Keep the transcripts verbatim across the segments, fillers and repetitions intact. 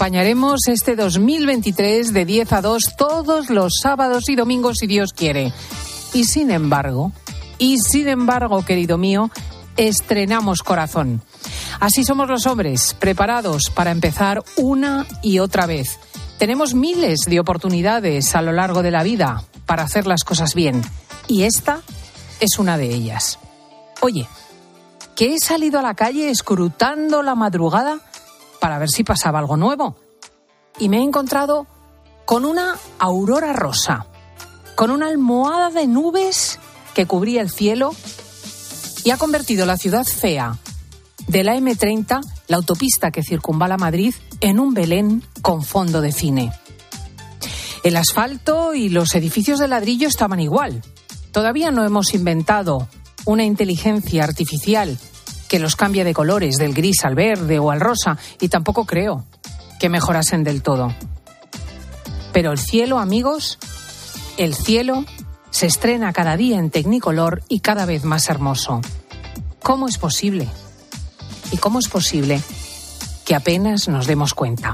acompañaremos este dos mil veintitrés de diez a dos todos los sábados y domingos si Dios quiere. Y sin embargo, y sin embargo, querido mío, estrenamos corazón. Así somos los hombres, preparados para empezar una y otra vez. Tenemos miles de oportunidades a lo largo de la vida para hacer las cosas bien. Y esta es una de ellas. Oye, que he salido a la calle escrutando la madrugada para ver si pasaba algo nuevo. Y me he encontrado con una aurora rosa, con una almohada de nubes que cubría el cielo y ha convertido la ciudad fea de la eme treinta, la autopista que circunvala Madrid, en un Belén con fondo de cine. El asfalto y los edificios de ladrillo estaban igual. Todavía no hemos inventado una inteligencia artificial que los cambie de colores, del gris al verde o al rosa, y tampoco creo que mejorasen del todo. Pero el cielo, amigos, el cielo se estrena cada día en Tecnicolor y cada vez más hermoso. ¿Cómo es posible? ¿Y cómo es posible que apenas nos demos cuenta?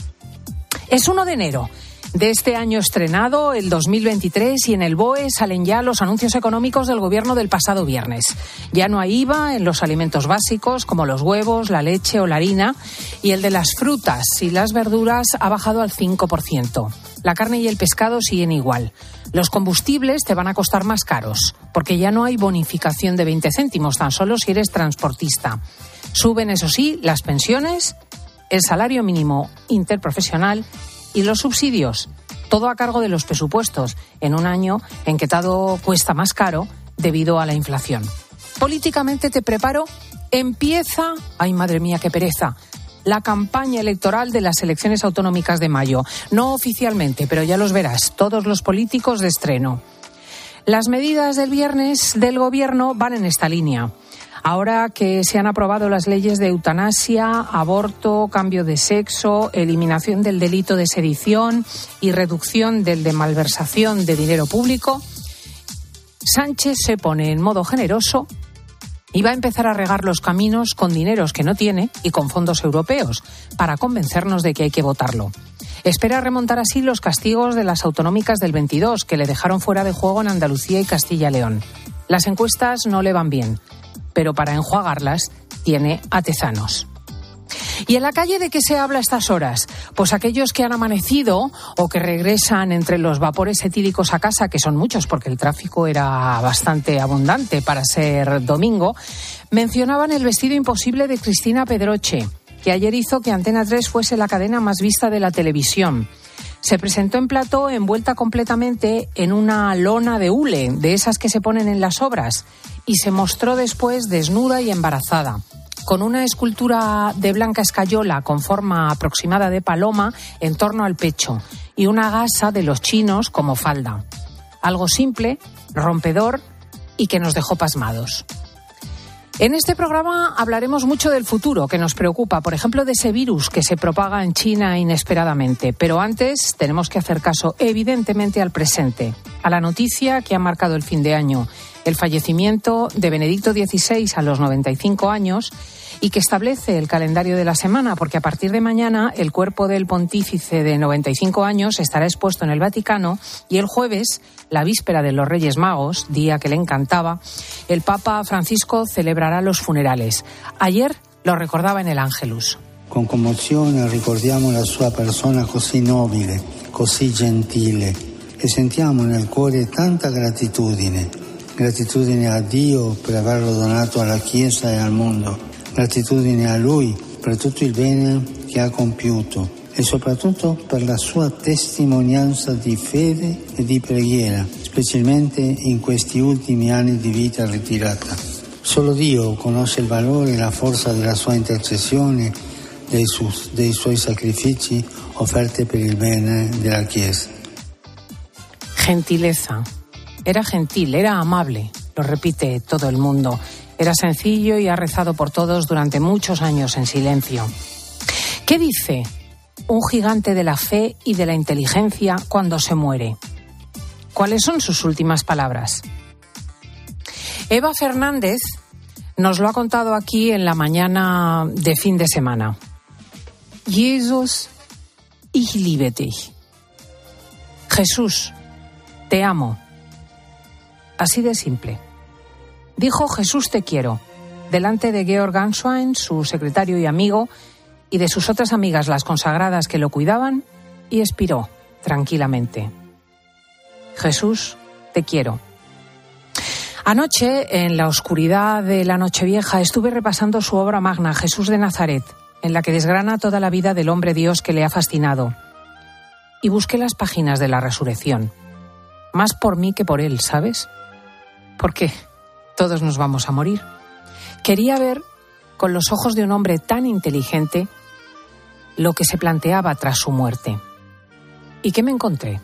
Es uno de enero de este año estrenado, el dos mil veintitrés, y en el B O E salen ya los anuncios económicos del gobierno del pasado viernes. Ya no hay I V A en los alimentos básicos como los huevos, la leche o la harina, y el de las frutas y las verduras ha bajado al cinco por ciento. La carne y el pescado siguen igual. Los combustibles te van a costar más caros, porque ya no hay bonificación de veinte céntimos, tan solo si eres transportista. Suben, eso sí, las pensiones, el salario mínimo interprofesional y los subsidios, todo a cargo de los presupuestos, en un año en que todo cuesta más caro debido a la inflación. Políticamente te preparo, empieza, ay madre mía, qué pereza, la campaña electoral de las elecciones autonómicas de mayo. No oficialmente, pero ya los verás, todos los políticos de estreno. Las medidas del viernes del gobierno van en esta línea. Ahora que se han aprobado las leyes de eutanasia, aborto, cambio de sexo, eliminación del delito de sedición y reducción del de malversación de dinero público, Sánchez se pone en modo generoso y va a empezar a regar los caminos con dineros que no tiene y con fondos europeos para convencernos de que hay que votarlo. Espera remontar así los castigos de las autonómicas del veintidós, que le dejaron fuera de juego en Andalucía y Castilla y León. Las encuestas no le van bien, pero para enjuagarlas tiene a Tezanos. ¿Y en la calle de qué se habla a estas horas? Pues aquellos que han amanecido o que regresan entre los vapores etílicos a casa, que son muchos porque el tráfico era bastante abundante para ser domingo, mencionaban el vestido imposible de Cristina Pedroche, que ayer hizo que Antena tres fuese la cadena más vista de la televisión. Se presentó en plató envuelta completamente en una lona de hule, de esas que se ponen en las obras, y se mostró después desnuda y embarazada, con una escultura de blanca escayola con forma aproximada de paloma en torno al pecho y una gasa de los chinos como falda. Algo simple, rompedor y que nos dejó pasmados. En este programa hablaremos mucho del futuro que nos preocupa, por ejemplo, de ese virus que se propaga en China inesperadamente. Pero antes tenemos que hacer caso, evidentemente, al presente, a la noticia que ha marcado el fin de año, el fallecimiento de Benedicto dieciséis a los noventa y cinco años y que establece el calendario de la semana, porque a partir de mañana el cuerpo del pontífice de noventa y cinco años estará expuesto en el Vaticano y el jueves, la víspera de los Reyes Magos, día que le encantaba, el Papa Francisco celebrará los funerales. Ayer lo recordaba en el Ángelus. Con commozione ricordiamo la sua persona così nobile, così gentile e sentiamo nel cuore tanta gratitudine. Gratitudine a Dio per averlo donato alla Chiesa e al mondo. Gratitudine a Lui per tutto il bene che ha compiuto e soprattutto per la sua testimonianza di fede e di preghiera, specialmente in questi ultimi anni di vita ritirata. Solo Dio conosce il valore e la forza della sua intercessione, dei, su, dei suoi sacrifici offerti per il bene della Chiesa. Gentileza. Era gentil, era amable, lo repite todo el mundo. Era sencillo y ha rezado por todos durante muchos años en silencio. ¿Qué dice un gigante de la fe y de la inteligencia cuando se muere? ¿Cuáles son sus últimas palabras? Eva Fernández nos lo ha contado aquí en la mañana de fin de semana. Jesús Ich liebe dich. Jesús, te amo. Así de simple. Dijo Jesús te quiero, delante de Georg Ganswein, su secretario y amigo, y de sus otras amigas, las consagradas que lo cuidaban, y expiró tranquilamente. Jesús, te quiero. Anoche, en la oscuridad de la Nochevieja, estuve repasando su obra magna, Jesús de Nazaret, en la que desgrana toda la vida del hombre Dios que le ha fascinado. Y busqué las páginas de la resurrección. Más por mí que por él, ¿sabes? Porque todos nos vamos a morir. Quería ver, con los ojos de un hombre tan inteligente, lo que se planteaba tras su muerte. ¿Y qué me encontré?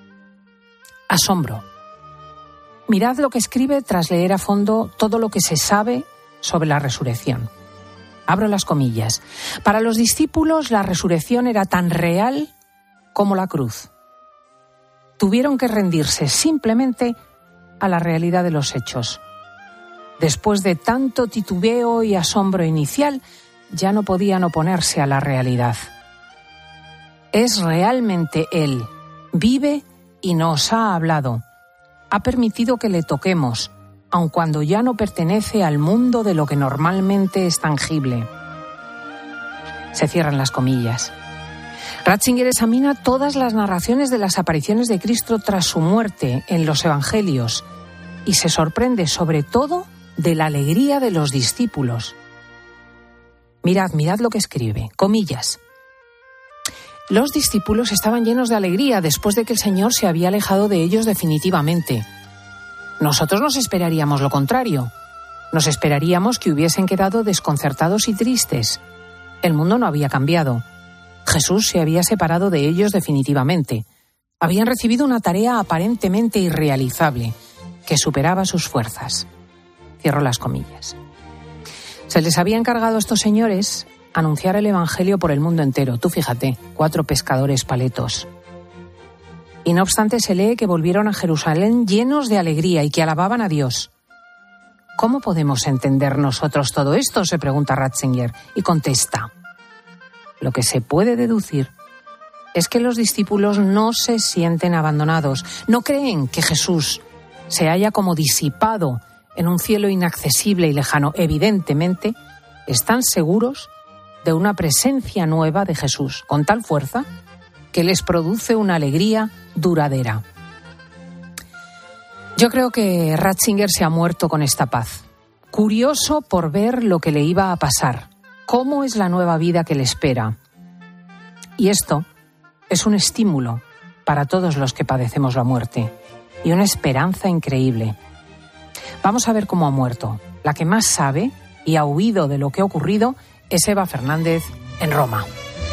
Asombro. Mirad lo que escribe tras leer a fondo todo lo que se sabe sobre la resurrección. Abro las comillas. Para los discípulos la resurrección era tan real como la cruz. Tuvieron que rendirse simplemente a la realidad de los hechos. Después de tanto titubeo y asombro inicial, ya no podían oponerse a la realidad. Es realmente Él. Vive y nos ha hablado. Ha permitido que le toquemos, aun cuando ya no pertenece al mundo de lo que normalmente es tangible. Se cierran las comillas. Ratzinger examina todas las narraciones de las apariciones de Cristo tras su muerte en los Evangelios y se sorprende sobre todo de la alegría de los discípulos. Mirad, mirad lo que escribe, comillas. Los discípulos estaban llenos de alegría después de que el Señor se había alejado de ellos definitivamente. Nosotros nos esperaríamos lo contrario. Nos esperaríamos que hubiesen quedado desconcertados y tristes. El mundo no había cambiado. Jesús se había separado de ellos definitivamente. Habían recibido una tarea aparentemente irrealizable, que superaba sus fuerzas. Cierro las comillas. Se les había encargado a estos señores anunciar el Evangelio por el mundo entero. Tú fíjate, cuatro pescadores paletos. Y no obstante se lee que volvieron a Jerusalén llenos de alegría y que alababan a Dios. ¿Cómo podemos entender nosotros todo esto?, se pregunta Ratzinger, y contesta. Lo que se puede deducir es que los discípulos no se sienten abandonados, no creen que Jesús se haya como disipado en un cielo inaccesible y lejano. Evidentemente, están seguros de una presencia nueva de Jesús, con tal fuerza que les produce una alegría duradera. Yo creo que Ratzinger se ha muerto con esta paz, curioso por ver lo que le iba a pasar, cómo es la nueva vida que le espera. Y esto es un estímulo para todos los que padecemos la muerte y una esperanza increíble. Vamos a ver cómo ha muerto. La que más sabe y ha huido de lo que ha ocurrido es Eva Fernández en Roma.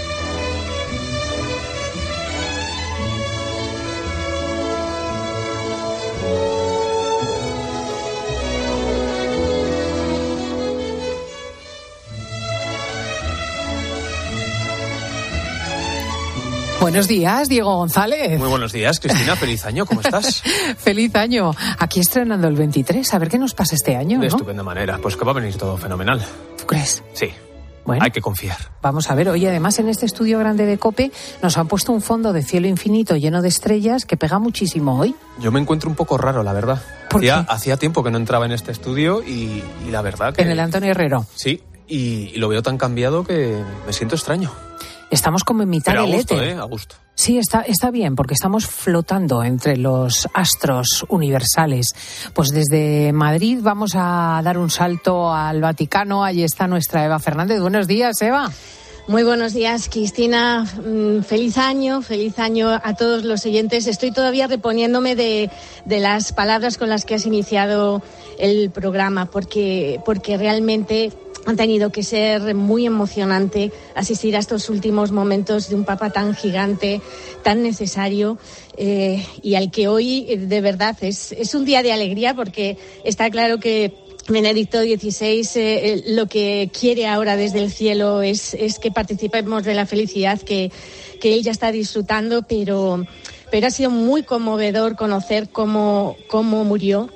Buenos días, Diego González. Muy buenos días, Cristina. Feliz año, ¿cómo estás? Feliz año. Aquí estrenando el veintitrés. A ver qué nos pasa este año, De ¿no? estupenda manera. Pues que va a venir todo fenomenal. ¿Tú crees? Sí. Bueno, hay que confiar. Vamos a ver. Hoy, además, en este estudio grande de COPE nos han puesto un fondo de cielo infinito lleno de estrellas que pega muchísimo hoy. Yo me encuentro un poco raro, la verdad. ¿Por hacía, qué? hacía tiempo que no entraba en este estudio y, y la verdad que... En el Antonio Herrero. Sí, y, y lo veo tan cambiado que me siento extraño. Estamos como en mitad Pero a del gusto, éter. ¿eh? A gusto. Sí, está, está bien, porque estamos flotando entre los astros universales. Pues desde Madrid vamos a dar un salto al Vaticano. Allí está nuestra Eva Fernández. Buenos días, Eva. Muy buenos días, Cristina. Feliz año, feliz año a todos los oyentes. Estoy todavía reponiéndome de, de las palabras con las que has iniciado el programa, porque, porque realmente ha tenido que ser muy emocionante asistir a estos últimos momentos de un Papa tan gigante, tan necesario, eh, y al que hoy, de verdad, es, es un día de alegría, porque está claro que Benedicto dieciséis eh, lo que quiere ahora desde el cielo es, es que participemos de la felicidad que, que él ya está disfrutando, pero, pero ha sido muy conmovedor conocer cómo, cómo murió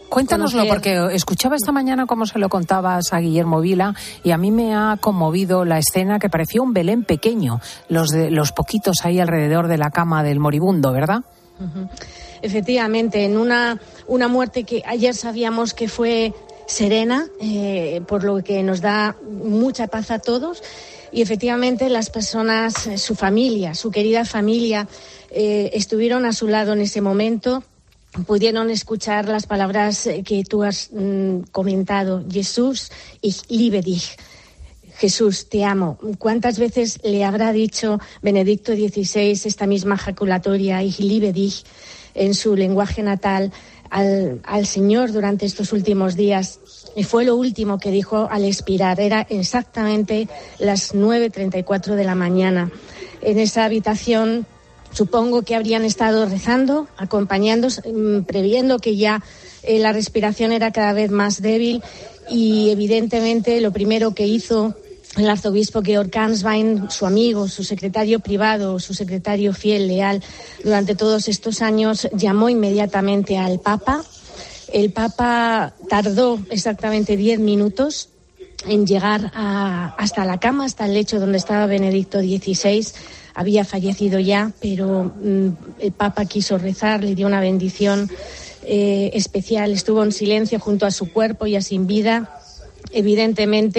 Cuéntanoslo, conocer... porque escuchaba esta mañana cómo se lo contabas a Guillermo Vila y a mí me ha conmovido la escena que parecía un Belén pequeño, los, de, los poquitos ahí alrededor de la cama del moribundo, ¿verdad? Uh-huh. Efectivamente, en una, una muerte que ayer sabíamos que fue serena, eh, por lo que nos da mucha paz a todos, y efectivamente las personas, su familia, su querida familia, eh, estuvieron a su lado en ese momento. Pudieron escuchar las palabras que tú has mm, comentado. Jesús, ich liebe dich. Jesús, te amo. ¿Cuántas veces le habrá dicho Benedicto dieciséis esta misma ejaculatoria, ich liebe dich, en su lenguaje natal al, al Señor durante estos últimos días? Y fue lo último que dijo al expirar. Era exactamente las nueve treinta y cuatro de la mañana. En esa habitación supongo que habrían estado rezando, acompañando, previendo que ya eh, la respiración era cada vez más débil, y evidentemente lo primero que hizo el arzobispo Georg Ganswein, su amigo, su secretario privado, su secretario fiel, leal, durante todos estos años, llamó inmediatamente al Papa. El Papa tardó exactamente diez minutos en llegar a, hasta la cama, hasta el lecho donde estaba Benedicto dieciséis. Había fallecido ya, pero mm, el Papa quiso rezar, le dio una bendición eh, especial, estuvo en silencio junto a su cuerpo ya sin vida. Evidentemente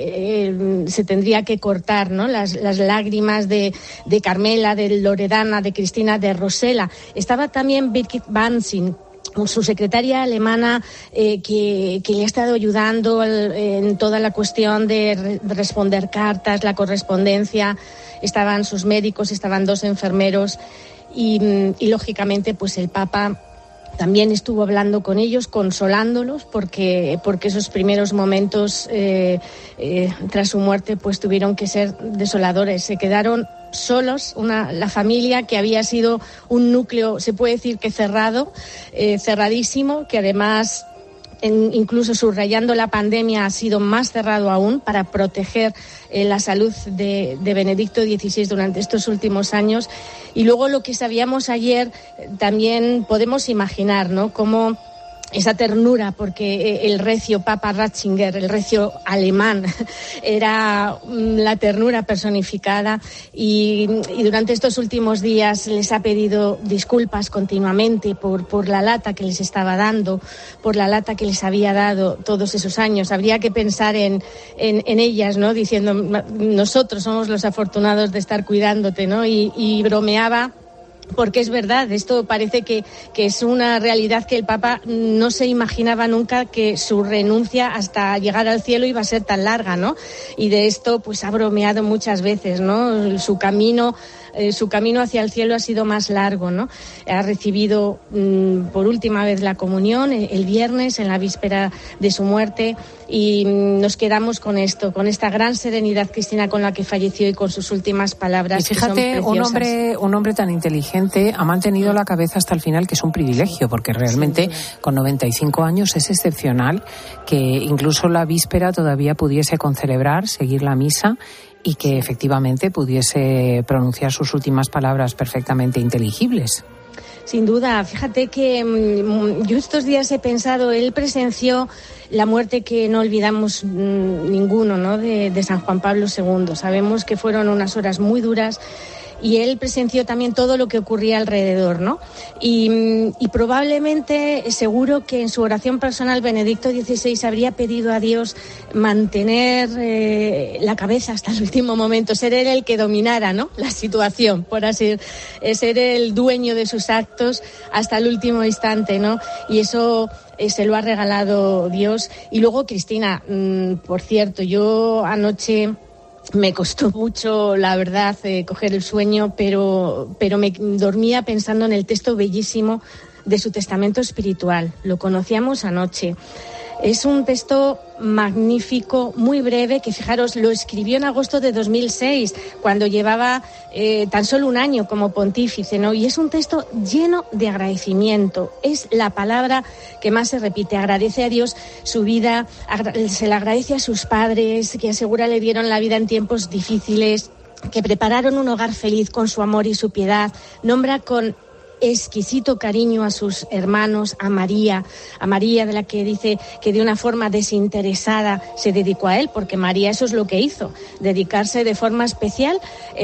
eh, se tendría que cortar, ¿no?, las, las lágrimas de, de Carmela, de Loredana, de Cristina, de Rosela. Estaba también Birgit Bansin, su secretaria alemana, eh, que, que le ha estado ayudando en toda la cuestión de, re, de responder cartas, la correspondencia. Estaban sus médicos, estaban dos enfermeros y, y lógicamente pues el Papa también estuvo hablando con ellos, consolándolos, porque, porque esos primeros momentos eh, eh, tras su muerte pues tuvieron que ser desoladores. Se quedaron solos, una, la familia que había sido un núcleo, se puede decir que cerrado, eh, cerradísimo, que además, en, incluso subrayando la pandemia, ha sido más cerrado aún para proteger eh, la salud de, de Benedicto dieciséis durante estos últimos años. Y luego lo que sabíamos ayer, eh, también podemos imaginar, ¿no?, cómo esa ternura, porque el recio Papa Ratzinger, el recio alemán, era la ternura personificada, y, y durante estos últimos días les ha pedido disculpas continuamente por, por la lata que les estaba dando, por la lata que les había dado todos esos años. Habría que pensar en, en, en ellas, ¿no?, diciendo, nosotros somos los afortunados de estar cuidándote, ¿no?, y, y bromeaba. Porque es verdad, esto parece que, que es una realidad, que el Papa no se imaginaba nunca que su renuncia hasta llegar al cielo iba a ser tan larga, ¿no? Y de esto pues ha bromeado muchas veces, ¿no? Su camino, eh, su camino hacia el cielo ha sido más largo, ¿no? Ha recibido mmm, por última vez la comunión el, el viernes, en la víspera de su muerte, y mmm, nos quedamos con esto, con esta gran serenidad, Cristina, con la que falleció, y con sus últimas palabras. Y fíjate, un hombre, un hombre tan inteligente ha mantenido la cabeza hasta el final, que es un privilegio, porque realmente con noventa y cinco años es excepcional que incluso la víspera todavía pudiese concelebrar, seguir la misa, y que efectivamente pudiese pronunciar sus últimas palabras perfectamente inteligibles. Sin duda, fíjate que mmm, yo estos días he pensado, él presenció la muerte que no olvidamos mmm, ninguno, ¿no?, de, de San Juan Pablo segundo. Sabemos que fueron unas horas muy duras, y él presenció también todo lo que ocurría alrededor, ¿no? Y, y probablemente, seguro que en su oración personal, Benedicto dieciséis habría pedido a Dios mantener eh, la cabeza hasta el último momento, ser él el que dominara, ¿no?, la situación, por así eh, ser el dueño de sus actos hasta el último instante, ¿no? Y eso eh, se lo ha regalado Dios. Y luego, Cristina, mmm, por cierto, yo anoche me costó mucho, la verdad, eh, coger el sueño, pero, pero me dormía pensando en el texto bellísimo de su testamento espiritual. Lo conocíamos anoche. Es un texto magnífico, muy breve, que fijaros, lo escribió en agosto de dos mil seis, cuando llevaba eh, tan solo un año como pontífice, ¿no? Y es un texto lleno de agradecimiento. Es la palabra que más se repite. Agradece a Dios su vida, agra- se le agradece a sus padres, que asegura le dieron la vida en tiempos difíciles, que prepararon un hogar feliz con su amor y su piedad. Nombra con exquisito cariño a sus hermanos, a María, a María de la que dice que de una forma desinteresada se dedicó a él, porque María eso es lo que hizo, dedicarse de forma especial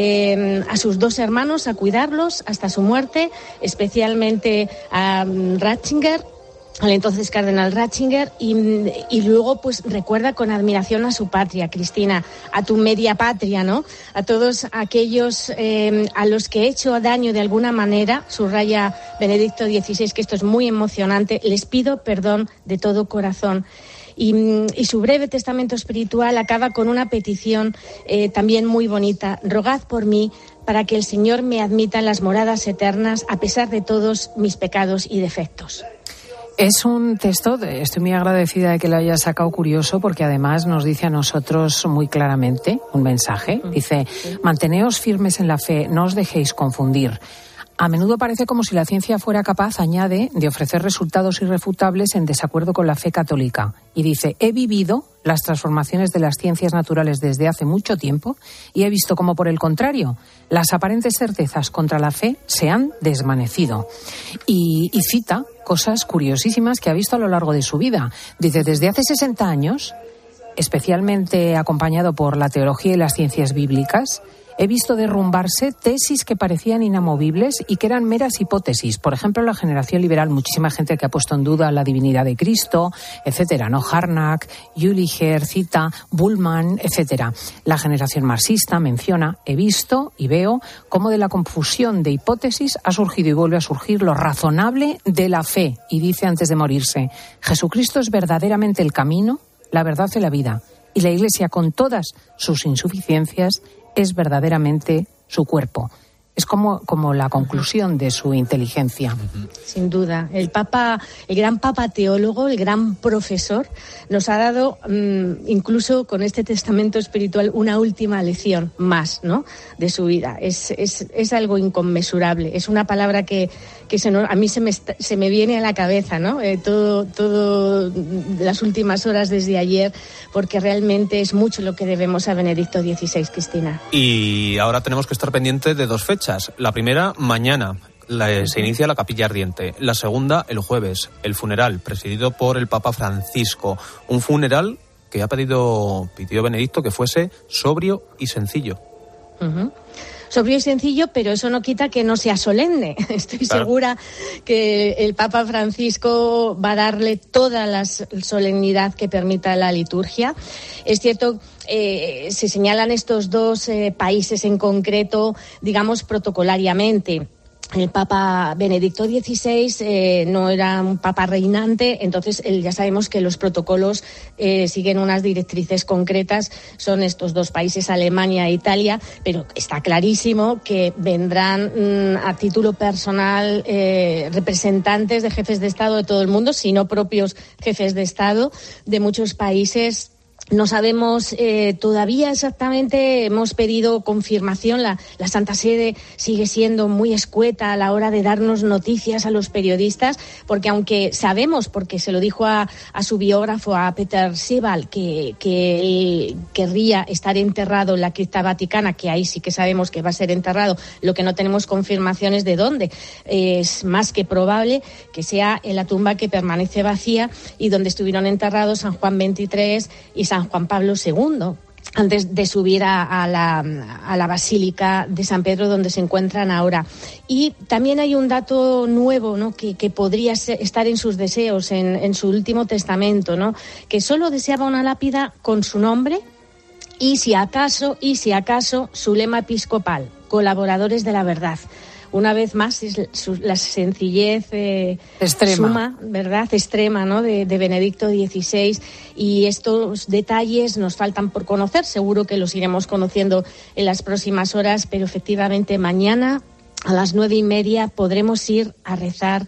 eh, a sus dos hermanos, a cuidarlos hasta su muerte, especialmente a um, Ratzinger, al entonces cardenal Ratzinger, y, y luego pues recuerda con admiración a su patria, Cristina, a tu media patria, ¿no? A todos aquellos eh, a los que he hecho daño de alguna manera, subraya Benedicto dieciséis, que esto es muy emocionante, les pido perdón de todo corazón. Y, y su breve testamento espiritual acaba con una petición eh, también muy bonita: rogad por mí para que el Señor me admita en las moradas eternas a pesar de todos mis pecados y defectos. Es un texto, estoy muy agradecida de que lo haya sacado, curioso, porque además nos dice a nosotros muy claramente un mensaje. Dice: manteneos firmes en la fe, no os dejéis confundir. A menudo parece como si la ciencia fuera capaz, añade, de ofrecer resultados irrefutables en desacuerdo con la fe católica. Y dice: he vivido las transformaciones de las ciencias naturales desde hace mucho tiempo y he visto cómo, por el contrario, las aparentes certezas contra la fe se han desvanecido. Y, y cita cosas curiosísimas que ha visto a lo largo de su vida. Dice: desde hace sesenta años, especialmente acompañado por la teología y las ciencias bíblicas, he visto derrumbarse tesis que parecían inamovibles y que eran meras hipótesis. Por ejemplo, la generación liberal, muchísima gente que ha puesto en duda la divinidad de Cristo, etcétera, ¿no? Harnack, Jülicher, cita, Bullmann, etcétera. La generación marxista menciona: he visto y veo cómo de la confusión de hipótesis ha surgido y vuelve a surgir lo razonable de la fe. Y dice antes de morirse: Jesucristo es verdaderamente el camino, la verdad y la vida. Y la Iglesia, con todas sus insuficiencias, es verdaderamente su cuerpo. Es como, como la conclusión de su inteligencia. Sin duda. El Papa, el gran Papa teólogo, el gran profesor, nos ha dado, mmm, incluso con este testamento espiritual, una última lección más, ¿no?, de su vida. Es, es, es algo inconmensurable. Es una palabra que, que se nos, a mí se me, se me viene a la cabeza, ¿no? Eh, todo, todo las últimas horas desde ayer, porque realmente es mucho lo que debemos a Benedicto dieciséis, Cristina. Y ahora tenemos que estar pendientes de dos fechas. La primera, mañana, la, se inicia la Capilla Ardiente. La segunda, el jueves, el funeral, presidido por el Papa Francisco. Un funeral que ha pedido, pidió Benedicto que fuese sobrio y sencillo. Uh-huh. Sobrio y sencillo, pero eso no quita que no sea solemne. Estoy claro. segura que el Papa Francisco va a darle toda la solemnidad que permita la liturgia. Es cierto, eh, se señalan estos dos eh, países en concreto, digamos, protocolariamente. El Papa Benedicto dieciséis eh, no era un papa reinante, entonces él, ya sabemos que los protocolos eh, siguen unas directrices concretas, son estos dos países, Alemania e Italia, pero está clarísimo que vendrán mmm, a título personal eh, representantes de jefes de Estado de todo el mundo, si no propios jefes de Estado de muchos países. No sabemos eh, todavía exactamente, hemos pedido confirmación, la, la Santa Sede sigue siendo muy escueta a la hora de darnos noticias a los periodistas, porque aunque sabemos, porque se lo dijo a, a su biógrafo, a Peter Sibal, que, que él querría estar enterrado en la cripta vaticana, que ahí sí que sabemos que va a ser enterrado, lo que no tenemos confirmación es de dónde. Es más que probable que sea en la tumba que permanece vacía y donde estuvieron enterrados San Juan veintitrés y San Juan Pablo segundo, antes de subir a, a, la, a la Basílica de San Pedro, donde se encuentran ahora. Y también hay un dato nuevo, ¿no?, que, que podría ser, estar en sus deseos, en, en su último testamento, ¿no?, que solo deseaba una lápida con su nombre y, si acaso, y si acaso, su lema episcopal: colaboradores de la verdad. Una vez más, es la sencillez eh, extrema, suma, ¿verdad?, extrema, ¿no?, de, de Benedicto dieciséis, y estos detalles nos faltan por conocer. Seguro que los iremos conociendo en las próximas horas, pero efectivamente mañana a las nueve y media podremos ir a rezar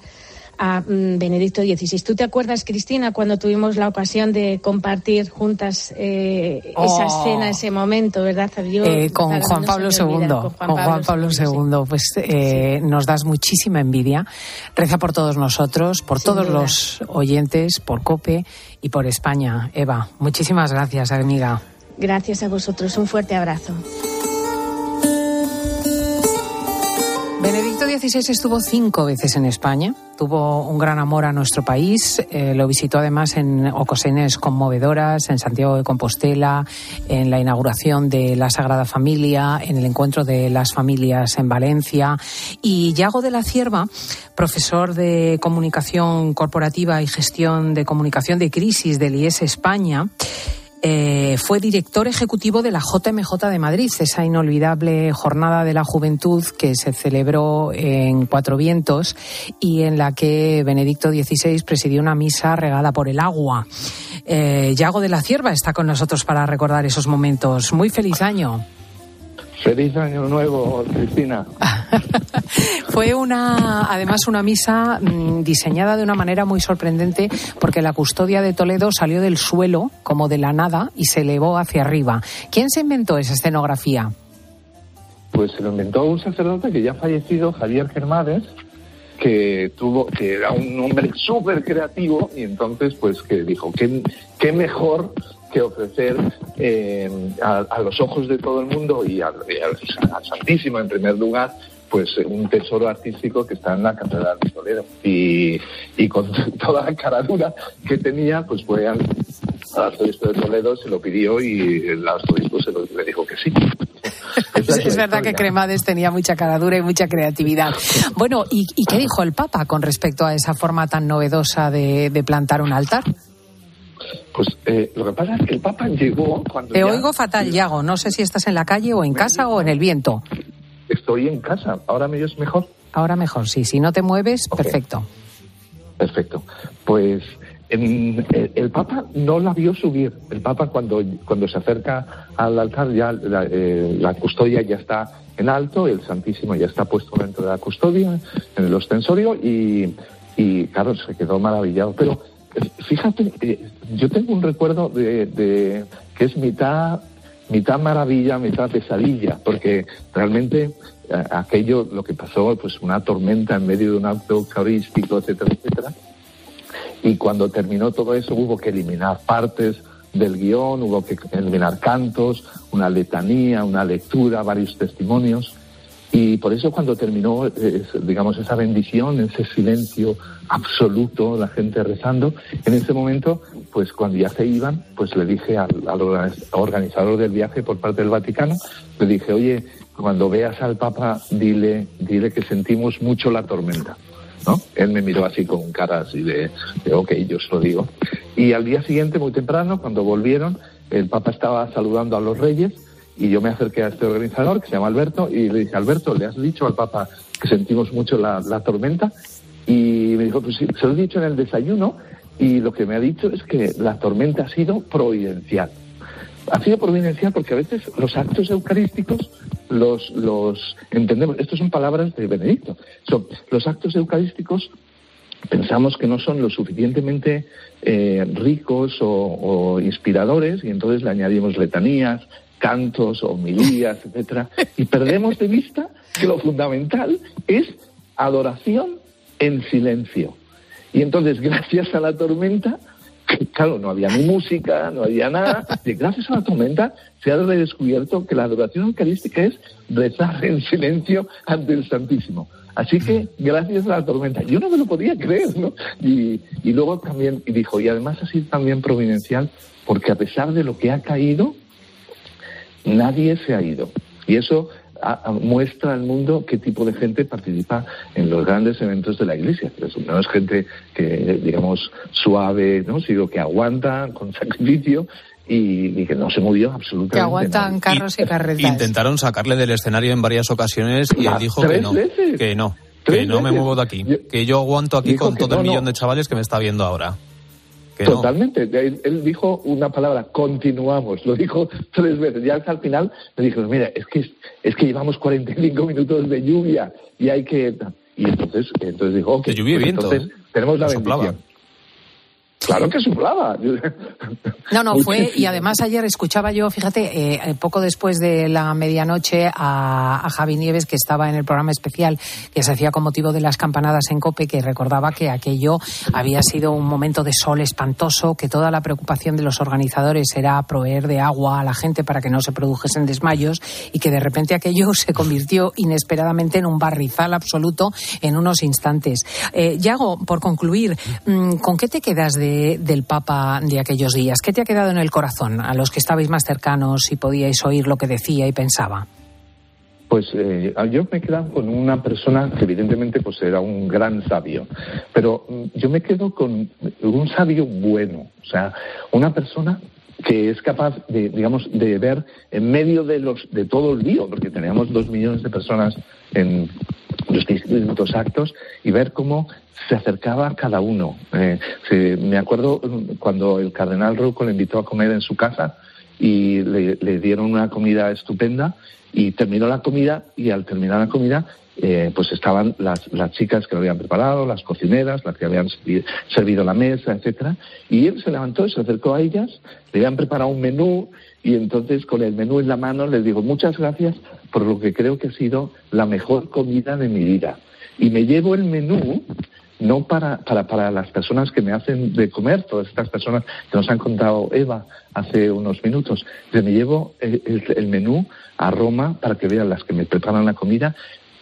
a Benedicto dieciséis. ¿Tú te acuerdas, Cristina, cuando tuvimos la ocasión de compartir juntas eh, oh. esa escena, ese momento, ¿verdad? Yo, eh, con, Juan Pablo no segundo, con Juan Pablo, con Juan Pablo segundo, pues eh, sí. Nos das muchísima envidia. Reza por todos nosotros, por Sin todos duda. Los oyentes, por COPE y por España. Eva, muchísimas gracias, amiga. Gracias a vosotros, un fuerte abrazo. Benedicto dieciséis estuvo cinco veces en España, tuvo un gran amor a nuestro país, eh, lo visitó además en ocasiones conmovedoras, en Santiago de Compostela, en la inauguración de la Sagrada Familia, en el encuentro de las familias en Valencia. Y Yago de la Cierva, profesor de Comunicación Corporativa y Gestión de Comunicación de Crisis del I E S España, Eh, fue director ejecutivo de la J M J de Madrid, esa inolvidable jornada de la juventud que se celebró en Cuatro Vientos y en la que Benedicto dieciséis presidió una misa regada por el agua. Eh, Yago de la Cierva está con nosotros para recordar esos momentos. Muy feliz año. Feliz año nuevo, Cristina. Fue una, además, una misa mmm, diseñada de una manera muy sorprendente, porque la custodia de Toledo salió del suelo, como de la nada, y se elevó hacia arriba. ¿Quién se inventó esa escenografía? Pues se lo inventó un sacerdote que ya ha fallecido, Javier Germades, que tuvo, que era un hombre súper creativo, y entonces pues que dijo, ¿qué, qué mejor que ofrecer eh, a, a los ojos de todo el mundo y al, y al, al Santísimo en primer lugar, pues un tesoro artístico que está en la Catedral de Toledo. Y, y con toda la caradura que tenía, pues fue al, al arzobispo de Toledo, se lo pidió y el arzobispo se lo, le dijo que sí. Es, es, es verdad que Cremades tenía mucha caradura y mucha creatividad. Bueno, ¿y, y qué dijo el Papa con respecto a esa forma tan novedosa de, de plantar un altar? Pues eh, lo que pasa es que el Papa llegó cuando... Te ya... oigo fatal, Yago. No sé si estás en la calle o en casa o en el viento. Estoy en casa. ¿Ahora me oyes mejor? Ahora mejor, sí. Si no te mueves, okay. Perfecto. Perfecto. Pues en, el, el Papa no la vio subir. El Papa cuando, cuando se acerca al altar, ya la, eh, la custodia ya está en alto, el Santísimo ya está puesto dentro de la custodia, en el ostensorio, y, y claro, se quedó maravillado. Pero fíjate, eh, yo tengo un recuerdo de, de que es mitad, mitad maravilla, mitad pesadilla, porque realmente eh, aquello, lo que pasó, pues una tormenta en medio de un acto eucarístico, etcétera, etcétera. Y cuando terminó todo eso hubo que eliminar partes del guión, hubo que eliminar cantos, una letanía, una lectura, varios testimonios. Y por eso cuando terminó, eh, digamos, esa bendición, ese silencio absoluto, la gente rezando, en ese momento, pues cuando ya se iban, pues le dije al, al organizador del viaje por parte del Vaticano, le dije, oye, cuando veas al Papa, dile, dile que sentimos mucho la tormenta, ¿no? Él me miró así con cara así de, de ok, yo se lo digo. Y al día siguiente, muy temprano, cuando volvieron, el Papa estaba saludando a los reyes, y yo me acerqué a este organizador, que se llama Alberto, y le dije, Alberto, ¿le has dicho al Papa que sentimos mucho la, la tormenta? Y me dijo, pues sí, se lo he dicho en el desayuno, y lo que me ha dicho es que la tormenta ha sido providencial. Ha sido providencial porque a veces los actos eucarísticos los, los entendemos, estas son palabras de Benedicto, son, los actos eucarísticos pensamos que no son lo suficientemente eh, ricos o, o inspiradores, y entonces le añadimos letanías, cantos, homilías, etcétera, y perdemos de vista que lo fundamental es adoración en silencio. Y entonces, gracias a la tormenta, claro, no había ni música, no había nada, y gracias a la tormenta se ha redescubierto que la adoración eucarística es rezar en silencio ante el Santísimo. Así que, gracias a la tormenta, yo no me lo podía creer, ¿no? Y, y luego también, y dijo, y además ha sido también providencial, porque a pesar de lo que ha caído, nadie se ha ido. Y eso a, a, muestra al mundo qué tipo de gente participa en los grandes eventos de la Iglesia. No es gente que, digamos, suave, ¿no? Sino que aguanta con sacrificio y, y que no se murió absolutamente. Que aguantan nadie. carros y carretas. Intentaron sacarle del escenario en varias ocasiones y él dijo que no, veces. que no, que no me muevo de aquí, yo, que yo aguanto aquí con todo no, el millón no. de chavales que me está viendo ahora. Totalmente. No. Él, él dijo una palabra, continuamos. Lo dijo tres veces. Ya al final me dijo, mira, es que es que llevamos cuarenta y cinco minutos de lluvia y hay que... Y entonces, entonces dijo, ok, de lluvia y pues viento. Entonces tenemos la no bendición. Claro que soplaba. No, no, fue, y además ayer escuchaba yo, fíjate, eh, poco después de la medianoche a, a Javi Nieves, que estaba en el programa especial que se hacía con motivo de las campanadas en COPE, que recordaba que aquello había sido un momento de sol espantoso, que toda la preocupación de los organizadores era proveer de agua a la gente para que no se produjesen desmayos, y que de repente aquello se convirtió inesperadamente en un barrizal absoluto en unos instantes. Eh, Yago, por concluir, ¿con qué te quedas de del Papa de aquellos días? ¿Qué te ha quedado en el corazón a los que estabais más cercanos y podíais oír lo que decía y pensaba? Pues eh, yo me quedo con una persona que evidentemente pues era un gran sabio, pero yo me quedo con un sabio bueno, o sea, una persona que es capaz de, digamos, de ver en medio de los de todo el lío, porque teníamos dos millones de personas en los distintos actos, y ver cómo se acercaba a cada uno. Eh, se, me acuerdo cuando el cardenal Rocco le invitó a comer en su casa y le, le dieron una comida estupenda, y terminó la comida, y al terminar la comida eh, pues estaban las, las chicas que lo habían preparado, las cocineras, las que habían servido, servido la mesa, etcétera, y él se levantó y se acercó a ellas, le habían preparado un menú, y entonces con el menú en la mano les digo: muchas gracias por lo que creo que ha sido la mejor comida de mi vida, y me llevo el menú no para, para, para las personas que me hacen de comer, todas estas personas que nos han contado Eva hace unos minutos, me llevo el, el, el menú a Roma para que vean las que me preparan la comida,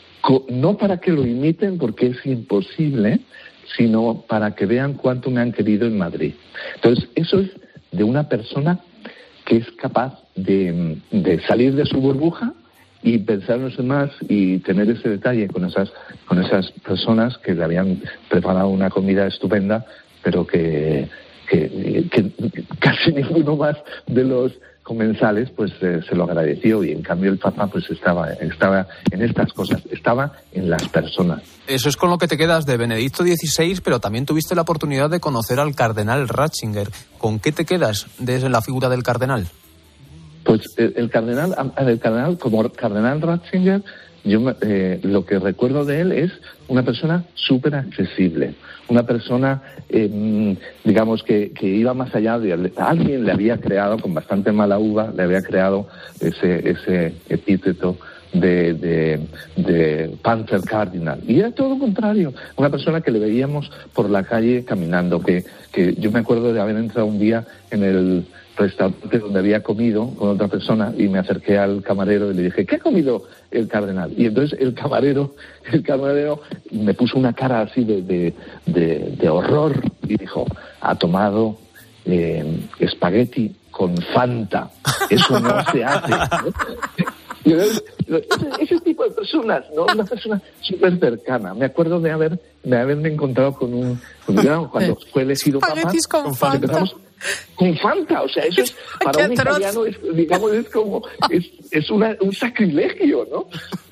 no para que lo imiten porque es imposible, sino para que vean cuánto me han querido en Madrid. Entonces, eso es de una persona que es capaz de, de salir de su burbuja y pensar en los demás y tener ese detalle con esas con esas personas que le habían preparado una comida estupenda, pero que, que, que casi ninguno más de los comensales pues eh, se lo agradeció, y en cambio el Papa pues estaba estaba en estas cosas, estaba en las personas. Eso es con lo que te quedas de Benedicto dieciséis, pero también tuviste la oportunidad de conocer al cardenal Ratzinger. ¿Con qué te quedas de la figura del cardenal? Pues el, el cardenal, el cardenal como cardenal Ratzinger, yo eh, lo que recuerdo de él es una persona súper accesible, una persona, eh, digamos, que, que iba más allá de... Alguien le había creado, con bastante mala uva, le había creado ese, ese epíteto de, de, de Panzer Cardinal. Y era todo lo contrario, una persona que le veíamos por la calle caminando, que, que yo me acuerdo de haber entrado un día en el restaurante donde había comido con otra persona, y me acerqué al camarero y le dije: ¿qué ha comido el cardenal? Y entonces el camarero el camarero me puso una cara así de, de, de, de horror y dijo: ha tomado eh, espagueti con Fanta, eso no se hace, ¿no? Y entonces, ese, ese tipo de personas, ¿no? Una persona súper cercana. Me acuerdo de haber de haberme encontrado con un... Cuando, cuando fue elegido Papa, con Fanta. empezamos con Fanta, o sea, eso es para un italiano, es, digamos, es como es, es una, un sacrilegio, ¿no?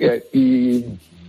Y,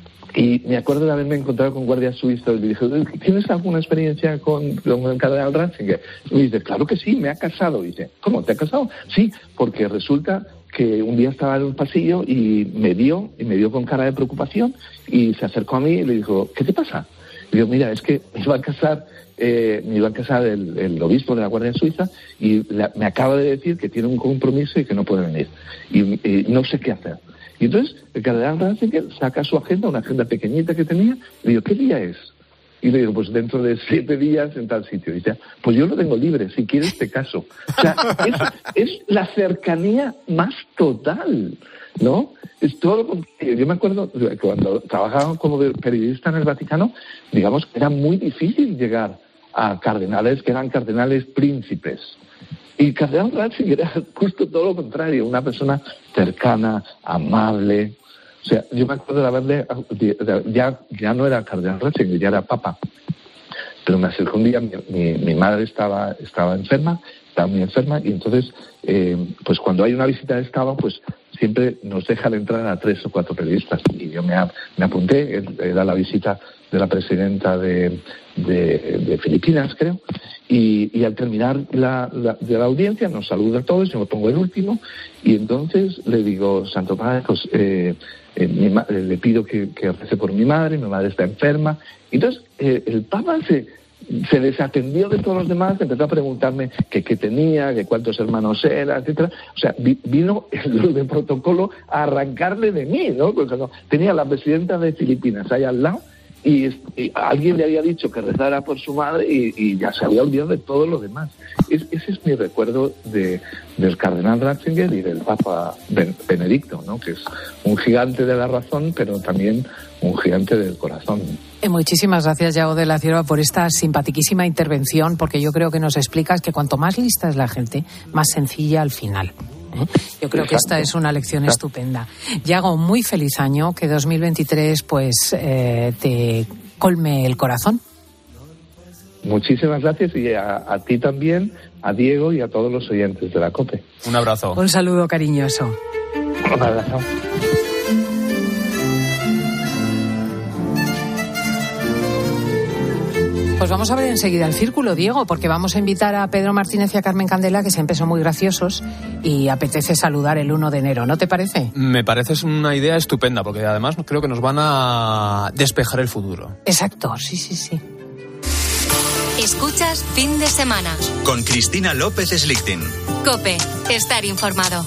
y me acuerdo de haberme encontrado con guardias suizos y le dije: ¿tienes alguna experiencia con, con el cardenal Ratzinger? Y me dice: claro que sí, me ha casado. Y dice: ¿cómo te ha casado? Sí, porque resulta que un día estaba en un pasillo y me vio, y me vio con cara de preocupación, y se acercó a mí y le dijo: ¿qué te pasa? Y yo: mira, es que me iba a casar, eh, me iba a casar el, el obispo de la Guardia Suiza, y la, me acaba de decir que tiene un compromiso y que no puede venir, y, y no sé qué hacer. Y entonces el cardenal Ratzinger saca su agenda, una agenda pequeñita que tenía, y le digo: ¿qué día es? Y le digo: pues dentro de siete días en tal sitio. Y dice: pues yo lo tengo libre, si quieres te caso. O sea, es, es la cercanía más total, ¿no? Es todo lo contrario. Yo me acuerdo que cuando trabajaba como periodista en el Vaticano, digamos que era muy difícil llegar a cardenales que eran cardenales príncipes. Y el cardenal Ratzinger era justo todo lo contrario, una persona cercana, amable. O sea, yo me acuerdo de haberle, ya, ya no era cardenal Ratzinger, ya era papa, pero me acercó un día, mi, mi, mi madre estaba, estaba enferma, estaba muy enferma, y entonces, eh, pues cuando hay una visita de estado, pues siempre nos dejan entrar a tres o cuatro periodistas, y yo me, me apunté, era la visita de la presidenta de, de, de Filipinas, creo, y, y al terminar la, la, de la audiencia nos saluda a todos, yo me pongo el último, y entonces le digo: Santo Padre, pues, eh, eh, mi ma- le pido que, que rece por mi madre, mi madre está enferma. Entonces eh, el Papa se, se desatendió de todos los demás, empezó a preguntarme que qué tenía, que cuántos hermanos era, etcétera. O sea, vi, vino el de protocolo a arrancarle de mí, ¿no? Porque no, tenía la presidenta de Filipinas ahí al lado y, y alguien le había dicho que rezara por su madre y, y ya se había olvidado de todo lo demás. Es, ese es mi recuerdo de, del cardenal Ratzinger y del Papa ben, Benedicto, ¿no? Que es un gigante de la razón, pero también un gigante del corazón. Eh, muchísimas gracias, Yago de la Cierva, por esta simpatiquísima intervención, porque yo creo que nos explicas que cuanto más lista es la gente, más sencilla al final. ¿eh? Yo creo Exacto. que esta es una lección Exacto. estupenda. Yago, muy feliz año, que dos mil veintitrés pues eh, te colme el corazón. Muchísimas gracias y a, a ti también, a Diego y a todos los oyentes de la COPE. Un abrazo. Un saludo cariñoso. Un abrazo. Pues vamos a ver enseguida el círculo, Diego, porque vamos a invitar a Pedro Martínez y a Carmen Candela, que siempre son muy graciosos, y apetece saludar el uno de enero, ¿no te parece? Me parece una idea estupenda, porque además creo que nos van a despejar el futuro. Exacto, sí, sí, sí. Escuchas Fin de Semana con Cristina López Slichting. COPE, estar informado.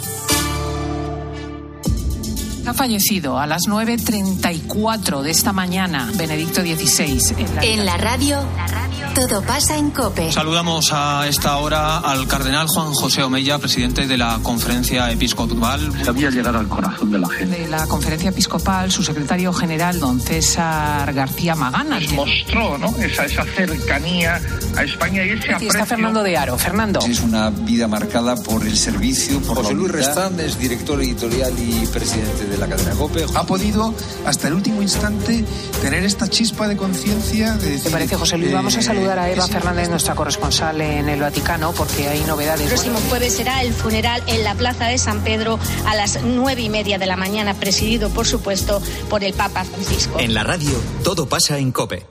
Ha fallecido a las nueve treinta y cuatro de esta mañana Benedicto dieciséis. En la, en la radio, todo pasa en COPE. Saludamos a esta hora al cardenal Juan José Omeya, presidente de la Conferencia Episcopal. Sabía llegar al corazón de la gente. De la Conferencia Episcopal, su secretario general, don César García Magana. Nos mostró, ¿no?, esa, esa cercanía a España y ese aprecio. Aquí está Fernando de Aro. Fernando. Es una vida marcada por el servicio, por José la Luis Restán es director editorial y presidente de la cadena COPE. Ha podido hasta el último instante tener esta chispa de conciencia de decir, ¿te parece, José Luis? Eh, Vamos a saludar a Eva Fernández, nuestra corresponsal en el Vaticano, porque hay novedades. El próximo jueves será el funeral en la Plaza de San Pedro a las nueve y media de la mañana, presidido, por supuesto, por el Papa Francisco. En la radio, todo pasa en COPE.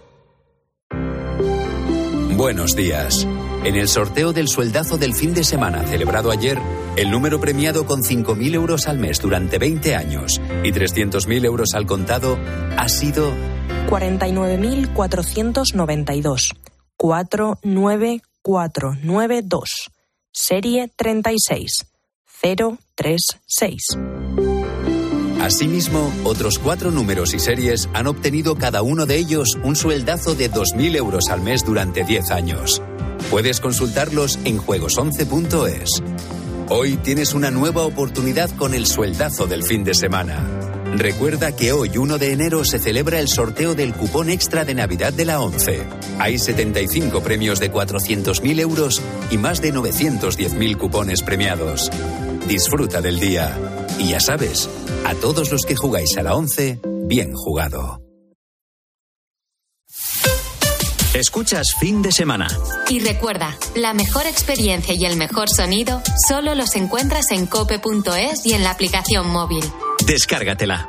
Buenos días. En el sorteo del sueldazo del fin de semana celebrado ayer, el número premiado con cinco mil euros al mes durante veinte años y trescientos mil euros al contado ha sido cuarenta y nueve mil cuatrocientos noventa y dos. cuatro nueve cuatro nueve dos. Serie treinta y seis cero tres seis. Asimismo, otros cuatro números y series han obtenido cada uno de ellos un sueldazo de dos mil euros al mes durante diez años. Puedes consultarlos en juegos once punto es. Hoy tienes una nueva oportunidad con el sueldazo del fin de semana. Recuerda que hoy, uno de enero, se celebra el sorteo del cupón extra de Navidad de la ONCE. Hay setenta y cinco premios de cuatrocientos mil euros y más de novecientos diez mil cupones premiados. Disfruta del día. Y ya sabes, a todos los que jugáis a la ONCE, bien jugado. Escuchas Fin de Semana. Y recuerda, la mejor experiencia y el mejor sonido solo los encuentras en cope punto es y en la aplicación móvil. Descárgatela.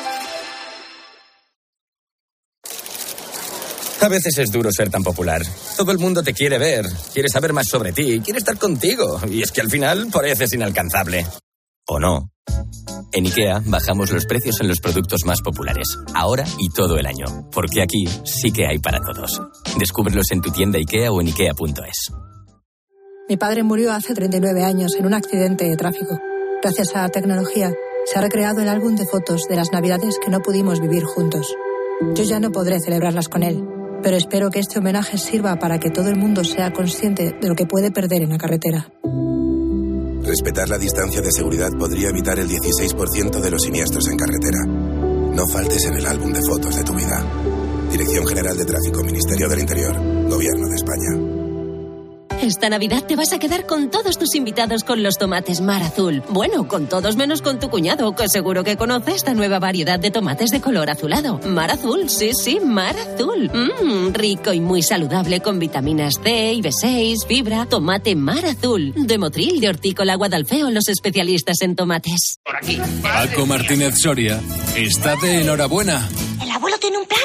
A veces es duro ser tan popular. Todo el mundo te quiere ver, quiere saber más sobre ti, quiere estar contigo. Y es que al final pareces inalcanzable. ¿O no? En IKEA bajamos los precios en los productos más populares, ahora y todo el año, porque aquí sí que hay para todos. Descúbrelos en tu tienda IKEA o en ikea punto es. Mi padre murió hace treinta y nueve años en un accidente de tráfico. Gracias a la tecnología, se ha recreado el álbum de fotos de las navidades que no pudimos vivir juntos. Yo ya no podré celebrarlas con él, pero espero que este homenaje sirva para que todo el mundo sea consciente de lo que puede perder en la carretera. Respetar la distancia de seguridad podría evitar el dieciséis por ciento de los siniestros en carretera. No faltes en el álbum de fotos de tu vida. Dirección General de Tráfico, Ministerio del Interior, Gobierno de España. Esta Navidad te vas a quedar con todos tus invitados con los tomates Mar Azul. Bueno, con todos menos con tu cuñado, que seguro que conoce esta nueva variedad de tomates de color azulado. Mar Azul, sí, sí, Mar Azul. Mmm, rico y muy saludable con vitaminas C y B seis, fibra. Tomate Mar Azul. De Motril, de Hortícola Guadalfeo, los especialistas en tomates. Por aquí. Paco Martínez Soria, está de enhorabuena. ¿El abuelo tiene un plan?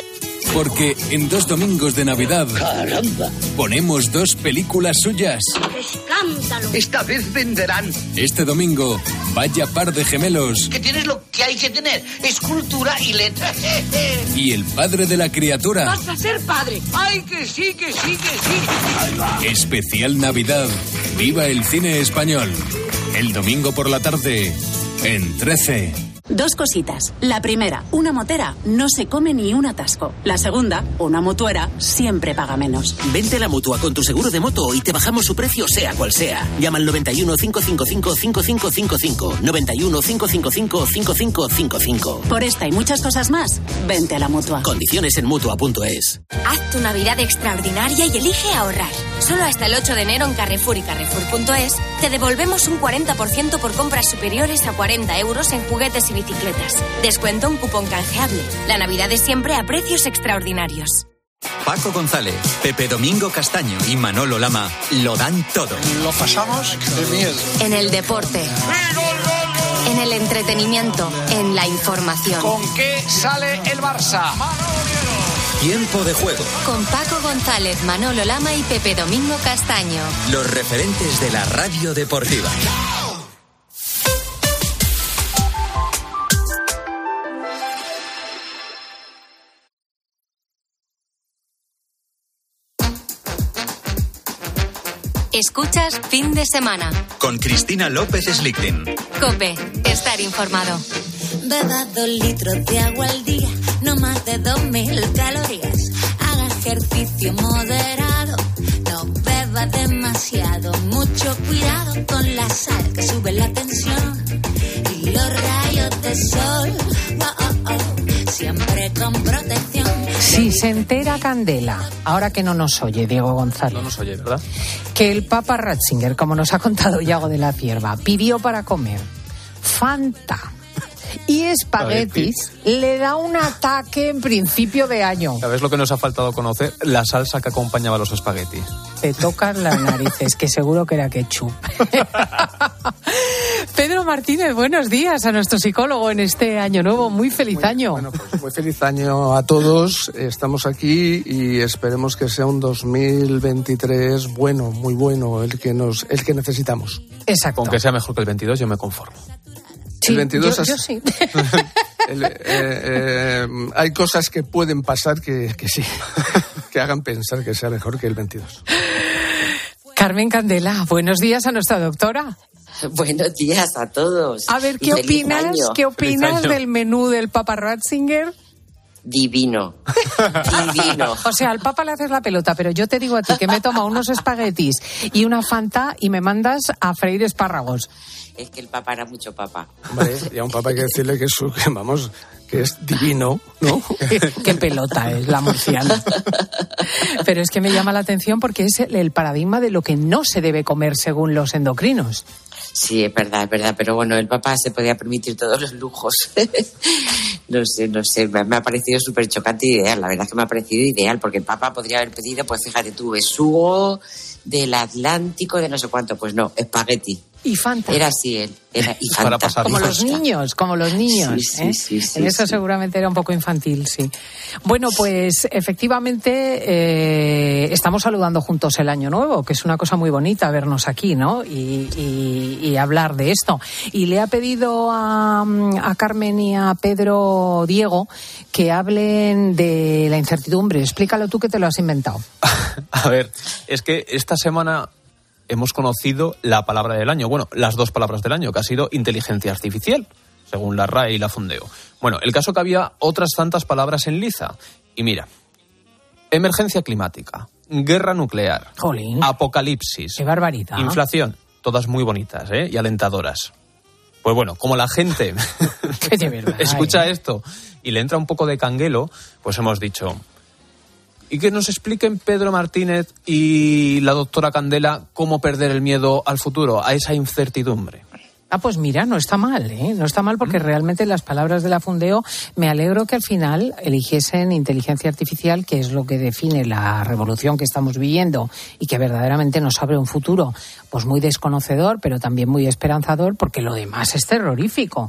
Porque en dos domingos de Navidad ¡caramba! Ponemos dos películas suyas. ¡Escándalo! Esta vez venderán. Este domingo, vaya par de gemelos. Que tienes lo que hay que tener, escultura y letra. Y el padre de la criatura. ¡Vas a ser padre! ¡Ay, que sí, que sí, que sí! Ahí va. Especial Navidad. ¡Viva el cine español! El domingo por la tarde, en trece. Dos cositas. La primera, una motera no se come ni un atasco. La segunda, una mutuera siempre paga menos. Vente a la Mutua con tu seguro de moto y te bajamos su precio sea cual sea. Llama al noventa y uno, cinco cinco cinco, cinco cinco cinco cinco. noventa y uno, cinco cinco cinco, cinco cinco cinco cinco. Por esta y muchas cosas más, vente a la Mutua. Condiciones en Mutua punto es. Haz tu Navidad extraordinaria y elige ahorrar. Solo hasta el ocho de enero en Carrefour y Carrefour punto es te devolvemos un cuarenta por ciento por compras superiores a cuarenta euros en juguetes y bicicletas. Descuento un cupón canjeable. La Navidad es siempre a precios extraordinarios. Paco González, Pepe Domingo Castaño y Manolo Lama lo dan todo. Lo pasamos de miedo. En el deporte. En el entretenimiento. En la información. ¿Con qué sale el Barça? Tiempo de juego. Con Paco González, Manolo Lama y Pepe Domingo Castaño. Los referentes de la radio deportiva. Escuchas Fin de Semana. Con Cristina López Slichting. COPE. Estar informado. Beba dos litros de agua al día, no más de dos mil calorías. Haga ejercicio moderado, no beba demasiado. Mucho cuidado con la sal que sube la tensión y los rayos de sol. Oh, oh, oh, siempre con protección. Si se entera Candela, ahora que no nos oye Diego González. No nos oye, ¿verdad? Que el Papa Ratzinger, como nos ha contado Yago de la Cierva, pidió para comer Fanta y espaguetis, le da un ataque en principio de año. ¿Sabes lo que nos ha faltado conocer? La salsa que acompañaba los espaguetis. Te tocas las narices, que seguro que era ketchup. Pedro Martínez, buenos días a nuestro psicólogo en este año nuevo. Muy feliz muy, año. Bueno, pues muy feliz año a todos. Estamos aquí y esperemos que sea un dos mil veintitrés bueno, muy bueno, el que nos, el que necesitamos. Exacto. Aunque sea mejor que el veintidós, yo me conformo. Sí, el veintidós yo, has... yo sí. el, eh, eh, hay cosas que pueden pasar que, que sí, que hagan pensar que sea mejor que el veintidós. Carmen Candela, buenos días a nuestra doctora. Buenos días a todos. A ver, ¿qué opinas? Año. ¿Qué opinas del menú del Papa Ratzinger? Divino, divino. O sea, al Papa le haces la pelota, pero yo te digo a ti que me toma unos espaguetis y una Fanta y me mandas a freír espárragos. Es que el Papa era mucho Papa. Hombre, y a un Papa hay que decirle que es, que, vamos, que es divino, ¿no? Qué pelota es la murciana. Pero es que me llama la atención porque es el, el paradigma de lo que no se debe comer según los endocrinos. Sí, es verdad, es verdad, pero bueno, el Papa se podía permitir todos los lujos. No sé, no sé, me ha parecido súper chocante y ideal, la verdad es que me ha parecido ideal, porque el Papa podría haber pedido, pues fíjate tú, besugo del Atlántico de no sé cuánto, pues no, espagueti. Y Fanta. Era así él, era y Fanta. Como los niños, como los niños. Sí, ¿eh? sí, sí, sí, en eso sí. seguramente era un poco infantil, sí. Bueno, pues efectivamente eh, estamos saludando juntos el Año Nuevo, que es una cosa muy bonita vernos aquí, ¿no? Y, y, y hablar de esto. Y le ha pedido a, a Carmen y a Pedro Diego que hablen de la incertidumbre. Explícalo tú, que te lo has inventado. A ver, es que esta semana hemos conocido la palabra del año, bueno, las dos palabras del año, que ha sido inteligencia artificial, según la R A E y la Fundeo. Bueno, el caso que había otras tantas palabras en liza. Y mira, emergencia climática, guerra nuclear, Jolín. Apocalipsis, qué barbaridad, inflación, todas muy bonitas, ¿eh? Y alentadoras. Pues bueno, como la gente escucha esto y le entra un poco de canguelo, pues hemos dicho... Y que nos expliquen Pedro Martínez y la doctora Candela cómo perder el miedo al futuro, a esa incertidumbre. Ah, pues mira, no está mal, ¿eh? No está mal porque ¿Mm? realmente las palabras de la Fundeo, me alegro que al final eligiesen inteligencia artificial, que es lo que define la revolución que estamos viviendo y que verdaderamente nos abre un futuro pues muy desconocedor, pero también muy esperanzador, porque lo demás es terrorífico.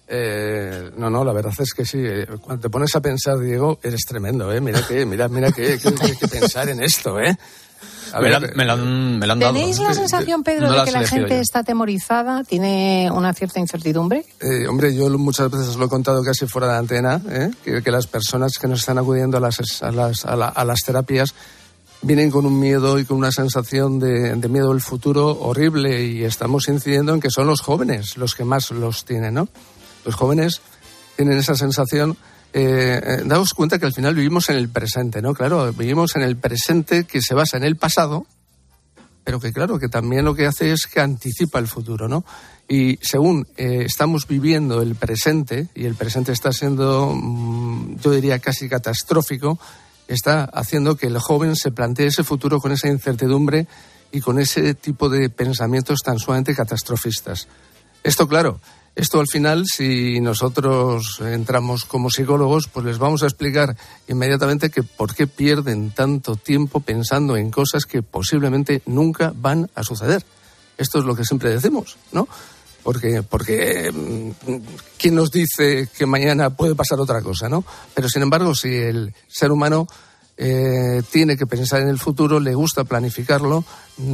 Eh, no, no, la verdad es que sí. Cuando te pones a pensar, Diego, eres tremendo, ¿eh? Mira que, mira, mira que, que, que hay que pensar en esto, ¿eh? A me, ver, la, me, la han, me la han dado. ¿Tenéis la sensación, Pedro, no de que la gente yo. está atemorizada, tiene una cierta incertidumbre? Eh, hombre, yo muchas veces lo he contado casi fuera de antena, ¿eh? que, que las personas que nos están acudiendo a las, a las, a la, a las terapias vienen con un miedo y con una sensación de, de miedo al futuro horrible, y estamos incidiendo en que son los jóvenes los que más los tienen, ¿no? Los jóvenes tienen esa sensación. Eh, eh, daos cuenta que al final vivimos en el presente, ¿no? Claro, vivimos en el presente que se basa en el pasado, pero que claro, que también lo que hace es que anticipa el futuro, ¿no? Y según eh, estamos viviendo el presente, y el presente está siendo, mmm, yo diría, casi catastrófico, está haciendo que el joven se plantee ese futuro con esa incertidumbre y con ese tipo de pensamientos tan sumamente catastrofistas. Esto, claro, esto al final, si nosotros entramos como psicólogos, pues les vamos a explicar inmediatamente que por qué pierden tanto tiempo pensando en cosas que posiblemente nunca van a suceder. Esto es lo que siempre decimos, ¿no? Porque, porque ¿quién nos dice que mañana puede pasar otra cosa, no? Pero sin embargo, si el ser humano eh, tiene que pensar en el futuro, le gusta planificarlo,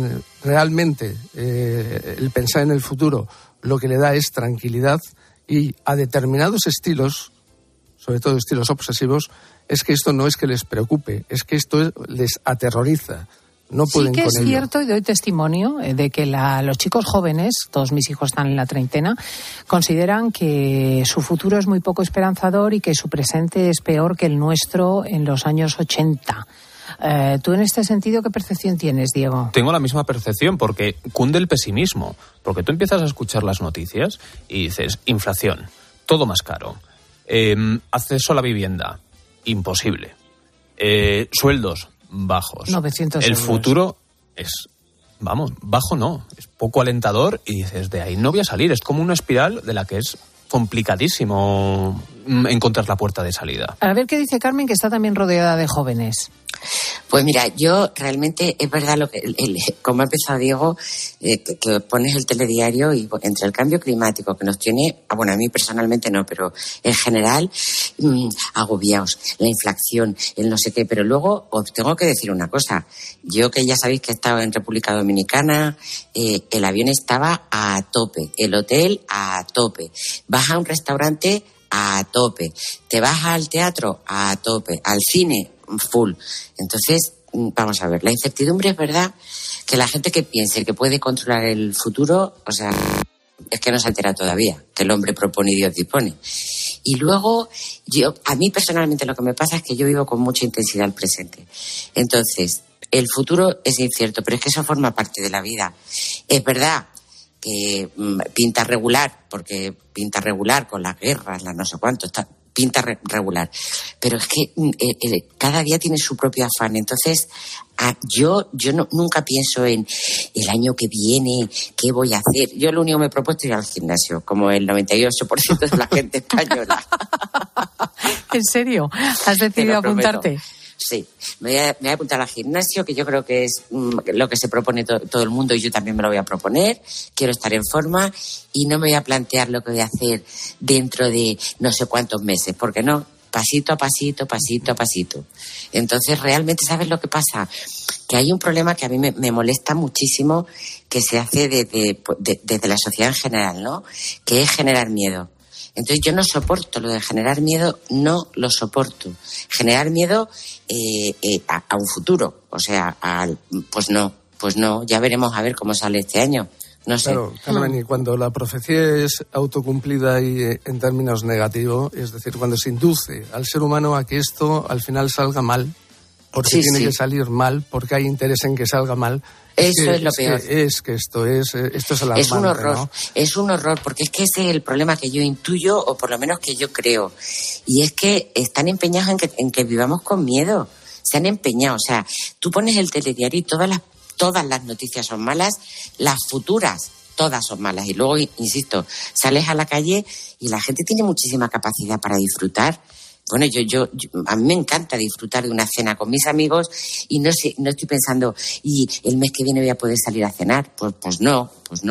realmente eh, el pensar en el futuro lo que le da es tranquilidad, y a determinados estilos, sobre todo estilos obsesivos, es que esto no es que les preocupe, es que esto les aterroriza. No pueden sí que con es ello. Cierto, y doy testimonio de que la, los chicos jóvenes, todos mis hijos están en la treintena, consideran que su futuro es muy poco esperanzador y que su presente es peor que el nuestro en los años ochenta. Eh, ¿Tú en este sentido qué percepción tienes, Diego? Tengo la misma percepción, porque cunde el pesimismo. Porque tú empiezas a escuchar las noticias y dices, inflación, todo más caro, eh, acceso a la vivienda, imposible, eh, sueldos bajos. novecientos El euros. futuro es, vamos, bajo no, es poco alentador, y dices, de ahí no voy a salir. Es como una espiral de la que es complicadísimo encontrar la puerta de salida. A ver qué dice Carmen, que está también rodeada de jóvenes. Pues mira, yo realmente es verdad lo que, el, el, como ha empezado Diego, eh, que, que pones el telediario y entre el cambio climático que nos tiene, bueno, a mí personalmente no, pero en general, mmm, agobiados, la inflación, el no sé qué, pero luego os tengo que decir una cosa. Yo, que ya sabéis que he estado en República Dominicana, eh, el avión estaba a tope, el hotel a tope, vas a un restaurante a tope, te vas al teatro a tope, al cine full. Entonces, vamos a ver, la incertidumbre es verdad que la gente que piense que puede controlar el futuro, o sea, es que no se entera todavía, que el hombre propone y Dios dispone. Y luego, yo, a mí personalmente lo que me pasa es que yo vivo con mucha intensidad el presente. Entonces, el futuro es incierto, pero es que eso forma parte de la vida. Es verdad que mmm, pinta regular, porque pinta regular con las guerras, las no sé cuánto, está, pinta re- regular. Pero es que eh, eh, cada día tiene su propio afán. Entonces, ah, yo yo no, nunca pienso en el año que viene, qué voy a hacer. Yo lo único que me he propuesto es ir al gimnasio, como el noventa y ocho por ciento de la gente española. ¿En serio? ¿Has decidido apuntarte? Sí, me voy, a, me voy a apuntar al gimnasio, que yo creo que es mm, lo que se propone to, todo el mundo, y yo también me lo voy a proponer. Quiero estar en forma y no me voy a plantear lo que voy a hacer dentro de no sé cuántos meses, porque no, pasito a pasito, pasito a pasito. Entonces, realmente, ¿sabes lo que pasa? Que hay un problema que a mí me, me molesta muchísimo, que se hace desde, de, desde la sociedad en general, ¿no? Que es generar miedo. Entonces yo no soporto lo de generar miedo, no lo soporto. Generar miedo eh, eh, a, a un futuro, o sea, al, pues no, pues no, ya veremos a ver cómo sale este año. No sé. Claro, Carmen, y cuando la profecía es autocumplida y eh, en términos negativos, es decir, cuando se induce al ser humano a que esto al final salga mal, porque sí, tiene sí. que salir mal, porque hay interés en que salga mal. Eso que, es lo es peor. Que, es que esto es, esto es alarmante, es un horror, ¿no? Es un horror, porque es que ese es el problema que yo intuyo, o por lo menos que yo creo. Y es que están empeñados en que, en que vivamos con miedo. Se han empeñado. O sea, tú pones el telediario y todas las, todas las noticias son malas, las futuras todas son malas. Y luego, insisto, sales a la calle y la gente tiene muchísima capacidad para disfrutar. Bueno, yo, yo, yo, a mí me encanta disfrutar de una cena con mis amigos y no sé, no estoy pensando, ¿y el mes que viene voy a poder salir a cenar? Pues, pues no, pues no.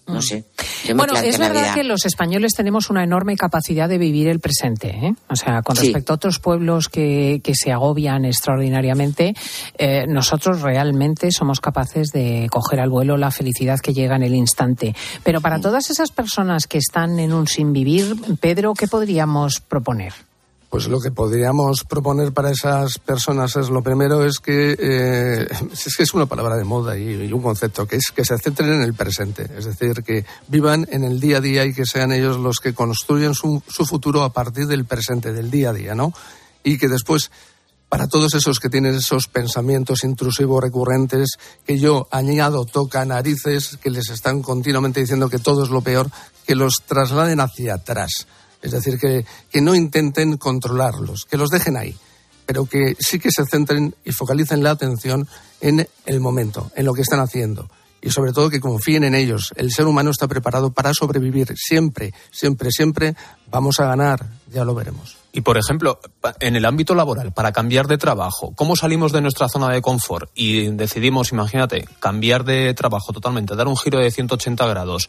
no sé. Yo me Bueno, es la verdad vida. que los españoles tenemos una enorme capacidad de vivir el presente, ¿eh? O sea, con respecto sí. a otros pueblos que, que se agobian extraordinariamente, eh, nosotros realmente somos capaces de coger al vuelo la felicidad que llega en el instante. Pero para todas esas personas que están en un sin vivir, Pedro, ¿qué podríamos proponer? Pues lo que podríamos proponer para esas personas es, lo primero es que, eh, es que es una palabra de moda y, y un concepto, que es que se centren en el presente. Es decir, que vivan en el día a día y que sean ellos los que construyen su, su futuro a partir del presente, del día a día, ¿no? Y que después, para todos esos que tienen esos pensamientos intrusivos recurrentes, que yo añado toca narices, que les están continuamente diciendo que todo es lo peor, que los trasladen hacia atrás. Es decir, que, que no intenten controlarlos, que los dejen ahí, pero que sí que se centren y focalicen la atención en el momento, en lo que están haciendo. Y sobre todo que confíen en ellos. El ser humano está preparado para sobrevivir. Siempre, siempre, siempre vamos a ganar. Ya lo veremos. Y, por ejemplo, en el ámbito laboral, para cambiar de trabajo, ¿cómo salimos de nuestra zona de confort y decidimos, imagínate, cambiar de trabajo totalmente, dar un giro de ciento ochenta grados?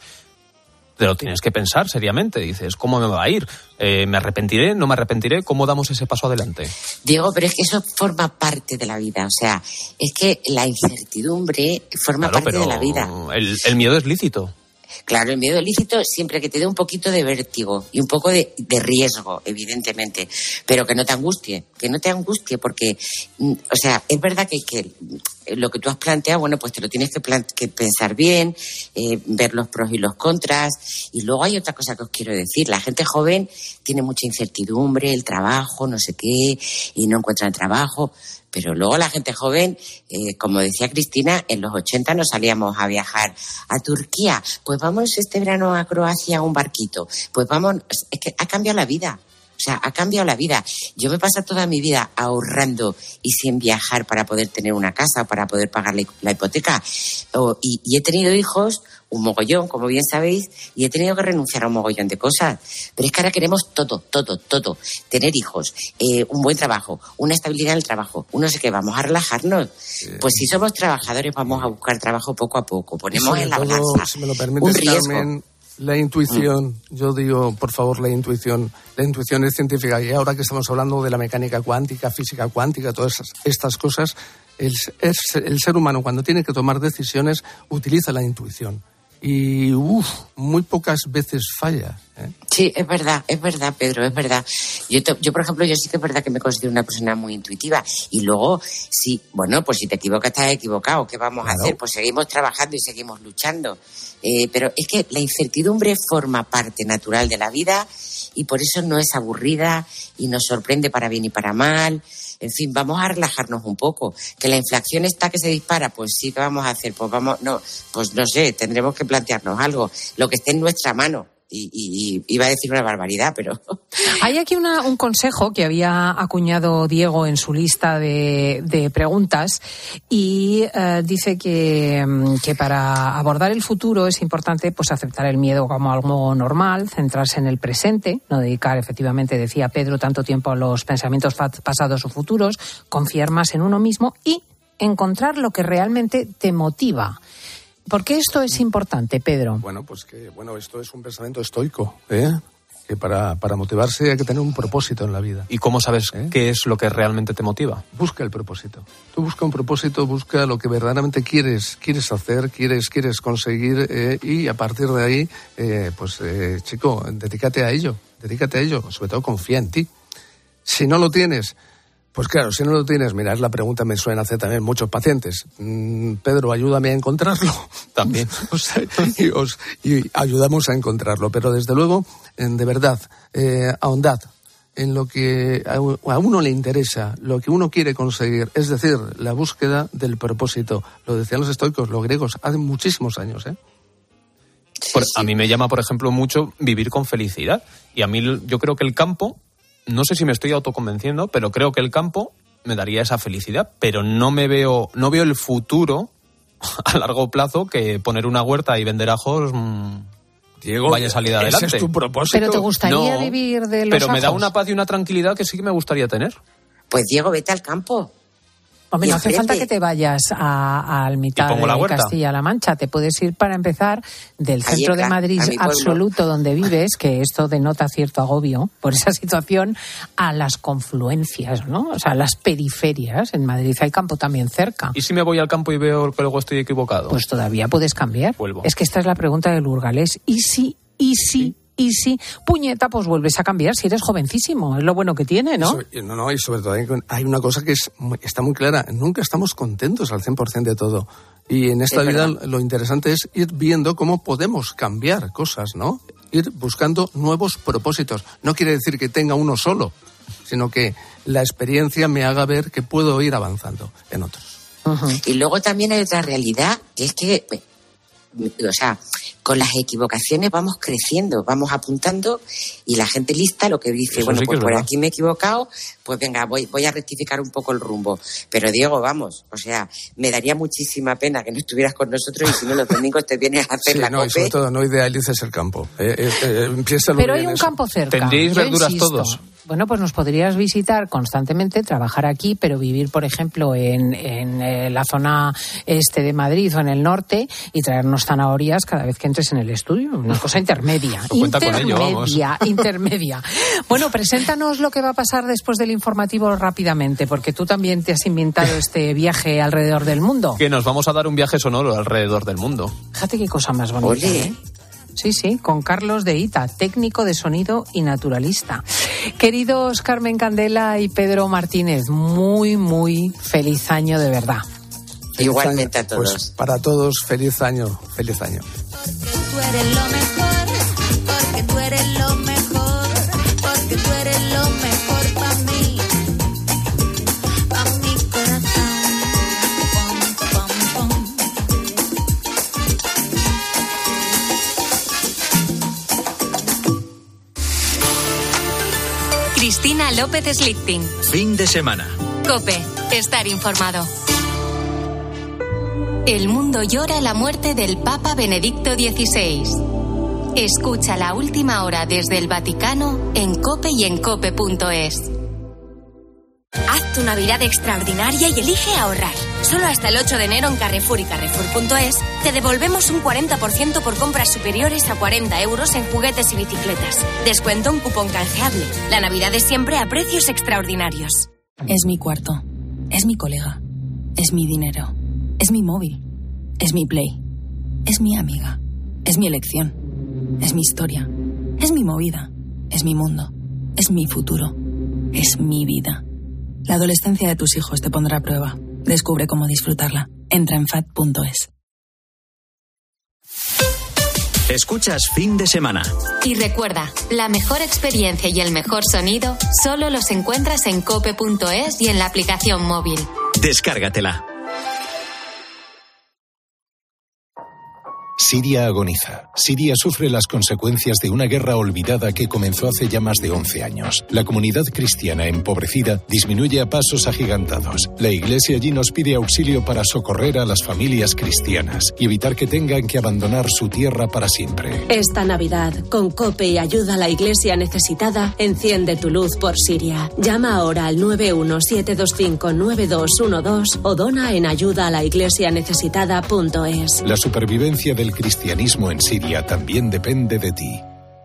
Te lo tienes que pensar seriamente. Dices, ¿cómo me va a ir? Eh, ¿Me arrepentiré? ¿No me arrepentiré? ¿Cómo damos ese paso adelante? Diego, pero es que eso forma parte de la vida. O sea, es que la incertidumbre forma claro, parte de la vida. El, el miedo es lícito. Claro, el miedo es lícito siempre que te dé un poquito de vértigo y un poco de, de riesgo, evidentemente, pero que no te angustie, que no te angustie, porque, o sea, es verdad que, que lo que tú has planteado, bueno, pues te lo tienes que, plan- que pensar bien, eh, ver los pros y los contras, y luego hay otra cosa que os quiero decir, la gente joven tiene mucha incertidumbre, el trabajo, no sé qué, y no encuentran trabajo. Pero luego la gente joven, eh, como decía Cristina, en los ochenta nos salíamos a viajar a Turquía. Pues vamos este verano a Croacia a un barquito. Pues vamos, es que ha cambiado la vida. O sea, ha cambiado la vida. Yo me paso toda mi vida ahorrando y sin viajar para poder tener una casa, para poder pagar la, la hipoteca. O, y, y he tenido hijos, un mogollón, como bien sabéis, y he tenido que renunciar a un mogollón de cosas. Pero es que ahora queremos todo, todo, todo. Tener hijos, eh, un buen trabajo, una estabilidad en el trabajo, un no sé qué, vamos a relajarnos. Eh, pues si somos trabajadores, vamos a buscar trabajo poco a poco. Ponemos en la balanza si me lo permites, un riesgo. Carmen, la intuición, yo digo, por favor, la intuición. La intuición es científica y ahora que estamos hablando de la mecánica cuántica, física cuántica, todas estas cosas, el, es, el ser humano cuando tiene que tomar decisiones utiliza la intuición. Y uff, muy pocas veces falla. ¿eh? Sí, es verdad, es verdad, Pedro, es verdad. Yo, te, yo, por ejemplo, yo sí que es verdad que me considero una persona muy intuitiva. Y luego, sí, bueno, pues si te equivocas, estás equivocado. ¿Qué vamos claro. a hacer? Pues seguimos trabajando y seguimos luchando. Eh, pero es que la incertidumbre forma parte natural de la vida y por eso no es aburrida y nos sorprende para bien y para mal. En fin, vamos a relajarnos un poco. Que la inflación está que se dispara, pues sí, ¿qué vamos a hacer? Pues vamos, no, pues no sé, tendremos que plantearnos algo, lo que esté en nuestra mano. Y, y, y iba a decir una barbaridad, pero... Hay aquí una, un consejo que había acuñado Diego en su lista de, de preguntas y uh, dice que, que para abordar el futuro es importante pues aceptar el miedo como algo normal, centrarse en el presente, no dedicar, efectivamente, decía Pedro, tanto tiempo a los pensamientos pasados o futuros, confiar más en uno mismo y encontrar lo que realmente te motiva. ¿Por qué esto es importante, Pedro? Bueno, pues que bueno, esto es un pensamiento estoico, ¿eh? Que para, para motivarse hay que tener un propósito en la vida. ¿Y cómo sabes ¿Eh? qué es lo que realmente te motiva? Busca el propósito. Tú busca un propósito, busca lo que verdaderamente quieres, quieres hacer, quieres, quieres conseguir eh, y a partir de ahí, eh, pues eh, chico, dedícate a ello, dedícate a ello, sobre todo confía en ti. Si no lo tienes... Pues claro, si no lo tienes, mira, es la pregunta que me suelen hacer también muchos pacientes. Mm, Pedro, ayúdame a encontrarlo. También. o sea, y, os, y ayudamos a encontrarlo. Pero desde luego, de verdad, eh, ahondad en lo que a uno le interesa, lo que uno quiere conseguir. Es decir, la búsqueda del propósito. Lo decían los estoicos, los griegos, hace muchísimos años, ¿eh? Por, a mí me llama, por ejemplo, mucho vivir con felicidad. Y a mí yo creo que el campo... No sé si me estoy autoconvenciendo, pero creo que el campo me daría esa felicidad, pero no me veo, no veo el futuro a largo plazo que poner una huerta y vender ajos mmm, Diego, vaya a salir adelante. Ese es tu propósito. ¿Pero te gustaría no, vivir de los Pero ajos? me da una paz y una tranquilidad que sí que me gustaría tener. Pues Diego, vete al campo. Hombre, no hace falta que te vayas a, a mitad de Castilla-La Mancha. Te puedes ir, para empezar, del centro de Madrid absoluto donde vives, que esto denota cierto agobio por esa situación, a las confluencias, ¿no? O sea, las periferias. En Madrid hay campo también cerca. ¿Y si me voy al campo y veo que luego estoy equivocado? Pues todavía puedes cambiar. Vuelvo. Es que esta es la pregunta del burgalés. ¿Y si, y si... ¿Sí? Y si, puñeta, pues vuelves a cambiar si eres jovencísimo. Es lo bueno que tiene, ¿no? Y no, no, y sobre todo hay, hay una cosa que es, está muy clara. Nunca estamos contentos al cien por ciento de todo. Y en esta vida lo interesante es ir viendo cómo podemos cambiar cosas, ¿no? Ir buscando nuevos propósitos. No quiere decir que tenga uno solo, sino que la experiencia me haga ver que puedo ir avanzando en otros. Uh-huh. Y luego también hay otra realidad, que es que, o sea, con las equivocaciones vamos creciendo, vamos apuntando, y la gente lista lo que dice, Eso bueno, sí pues por verdad. Aquí me he equivocado, pues venga, voy, voy a rectificar un poco el rumbo. Pero Diego, vamos, o sea, me daría muchísima pena que no estuvieras con nosotros y si no los domingos te vienes a hacer sí, la no, cope. Y sobre todo no idealices el campo. Eh, eh, eh, empieza Pero hay un eso. campo cerca. ¿Tendréis verduras todos? Bueno, pues nos podrías visitar constantemente, trabajar aquí, pero vivir, por ejemplo, en, en eh, la zona este de Madrid o en el norte y traernos zanahorias cada vez que entres en el estudio. Una cosa intermedia. intermedia, ello, intermedia. Bueno, preséntanos lo que va a pasar después del informativo rápidamente, porque tú también te has inventado este viaje alrededor del mundo. Que nos vamos a dar un viaje sonoro alrededor del mundo. Fíjate qué cosa más bonita, ¿eh? Sí, sí, con Carlos de Ita, técnico de sonido y naturalista. Queridos Carmen Candela y Pedro Martínez, muy, muy feliz año de verdad. Feliz Igualmente año. a todos. Pues para todos, feliz año, feliz año. Porque tú eres lo mejor, porque tú eres lo mejor, porque tú eres lo mejor para mí, para mi corazón. Pom, pom, pom. Cristina López Slichting. Fin de semana. COPE. Estar informado. El mundo llora la muerte del Papa Benedicto dieciséis. Escucha la última hora desde el Vaticano en COPE y en cope punto es. Haz tu Navidad extraordinaria y elige ahorrar. Solo hasta el ocho de enero en Carrefour y Carrefour punto es te devolvemos un cuarenta por ciento por compras superiores a cuarenta euros en juguetes y bicicletas. Descuento un cupón canjeable. La Navidad es siempre a precios extraordinarios. Es mi cuarto. Es mi colega. Es mi dinero. Es mi móvil. Es mi Play. Es mi amiga. Es mi elección. Es mi historia. Es mi movida. Es mi mundo. Es mi futuro. Es mi vida. La adolescencia de tus hijos te pondrá a prueba. Descubre cómo disfrutarla. Entra en fat punto es. Escuchas Fin de Semana. Y recuerda, la mejor experiencia y el mejor sonido solo los encuentras en cope punto es y en la aplicación móvil. Descárgatela. Siria agoniza. Siria sufre las consecuencias de una guerra olvidada que comenzó hace ya más de once años. La comunidad cristiana empobrecida disminuye a pasos agigantados. La Iglesia allí nos pide auxilio para socorrer a las familias cristianas y evitar que tengan que abandonar su tierra para siempre. Esta Navidad, con COPE y ayuda a la Iglesia necesitada, enciende tu luz por Siria. Llama ahora al nueve uno siete dos cinco nueve dos uno dos o dona en ayuda a la iglesia necesitada punto es. La supervivencia del cristianismo en Siria también depende de ti.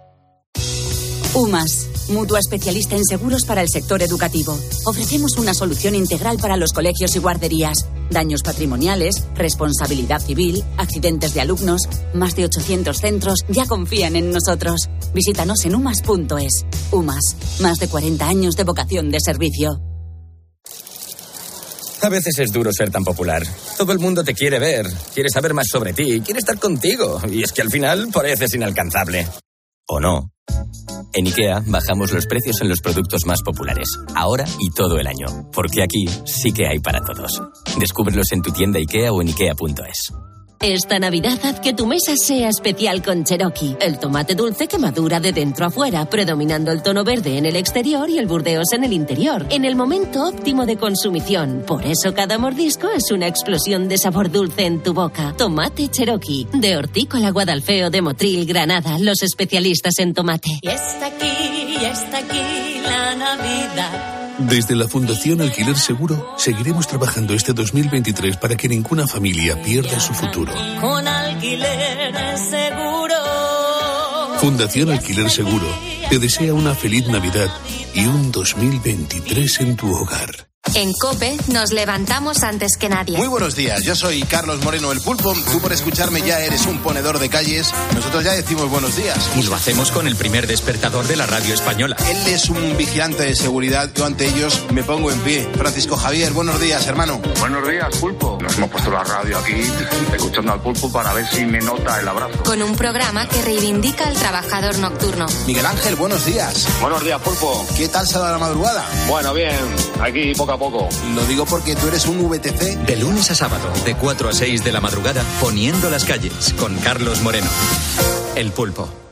UMAS, mutua especialista en seguros para el sector educativo. Ofrecemos una solución integral para los colegios y guarderías. Daños patrimoniales, responsabilidad civil, accidentes de alumnos. Más de ochocientos centros ya confían en nosotros. Visítanos en umas punto es. UMAS, más de cuarenta años de vocación de servicio. A veces es duro ser tan popular. Todo el mundo te quiere ver, quiere saber más sobre ti, quiere estar contigo. Y es que al final pareces inalcanzable. ¿O no? En IKEA bajamos los precios en los productos más populares, ahora y todo el año. Porque aquí sí que hay para todos. Descúbrelos en tu tienda IKEA o en ikea punto es. Esta Navidad haz que tu mesa sea especial con Cherokee, el tomate dulce que madura de dentro a fuera, predominando el tono verde en el exterior y el burdeos en el interior, en el momento óptimo de consumición. Por eso cada mordisco es una explosión de sabor dulce en tu boca. Tomate Cherokee, de Hortícola Guadalfeo de Motril, Granada, los especialistas en tomate. Y está aquí, y está aquí la Navidad. Desde la Fundación Alquiler Seguro seguiremos trabajando este dos mil veintitrés para que ninguna familia pierda su futuro. Con Alquiler Seguro. Fundación Alquiler Seguro te desea una feliz Navidad y un dos mil veintitrés en tu hogar. En COPE nos levantamos antes que nadie. Muy buenos días, yo soy Carlos Moreno el Pulpo. Tú por escucharme ya eres un ponedor de calles. Nosotros ya decimos buenos días. Y lo hacemos con el primer despertador de la radio española. Él es un vigilante de seguridad. Yo ante ellos me pongo en pie. Francisco Javier, buenos días, hermano. Buenos días, Pulpo. Nos hemos puesto la radio aquí, escuchando al Pulpo para ver si me nota el abrazo. Con un programa que reivindica al trabajador nocturno. Miguel Ángel, buenos días. Buenos días, Pulpo. ¿Qué tal se da la madrugada? Bueno, bien, aquí poco a poco. Lo digo porque tú eres un V T C. De lunes a sábado, de cuatro a seis de la madrugada, poniendo las calles, con Carlos Moreno. El Pulpo.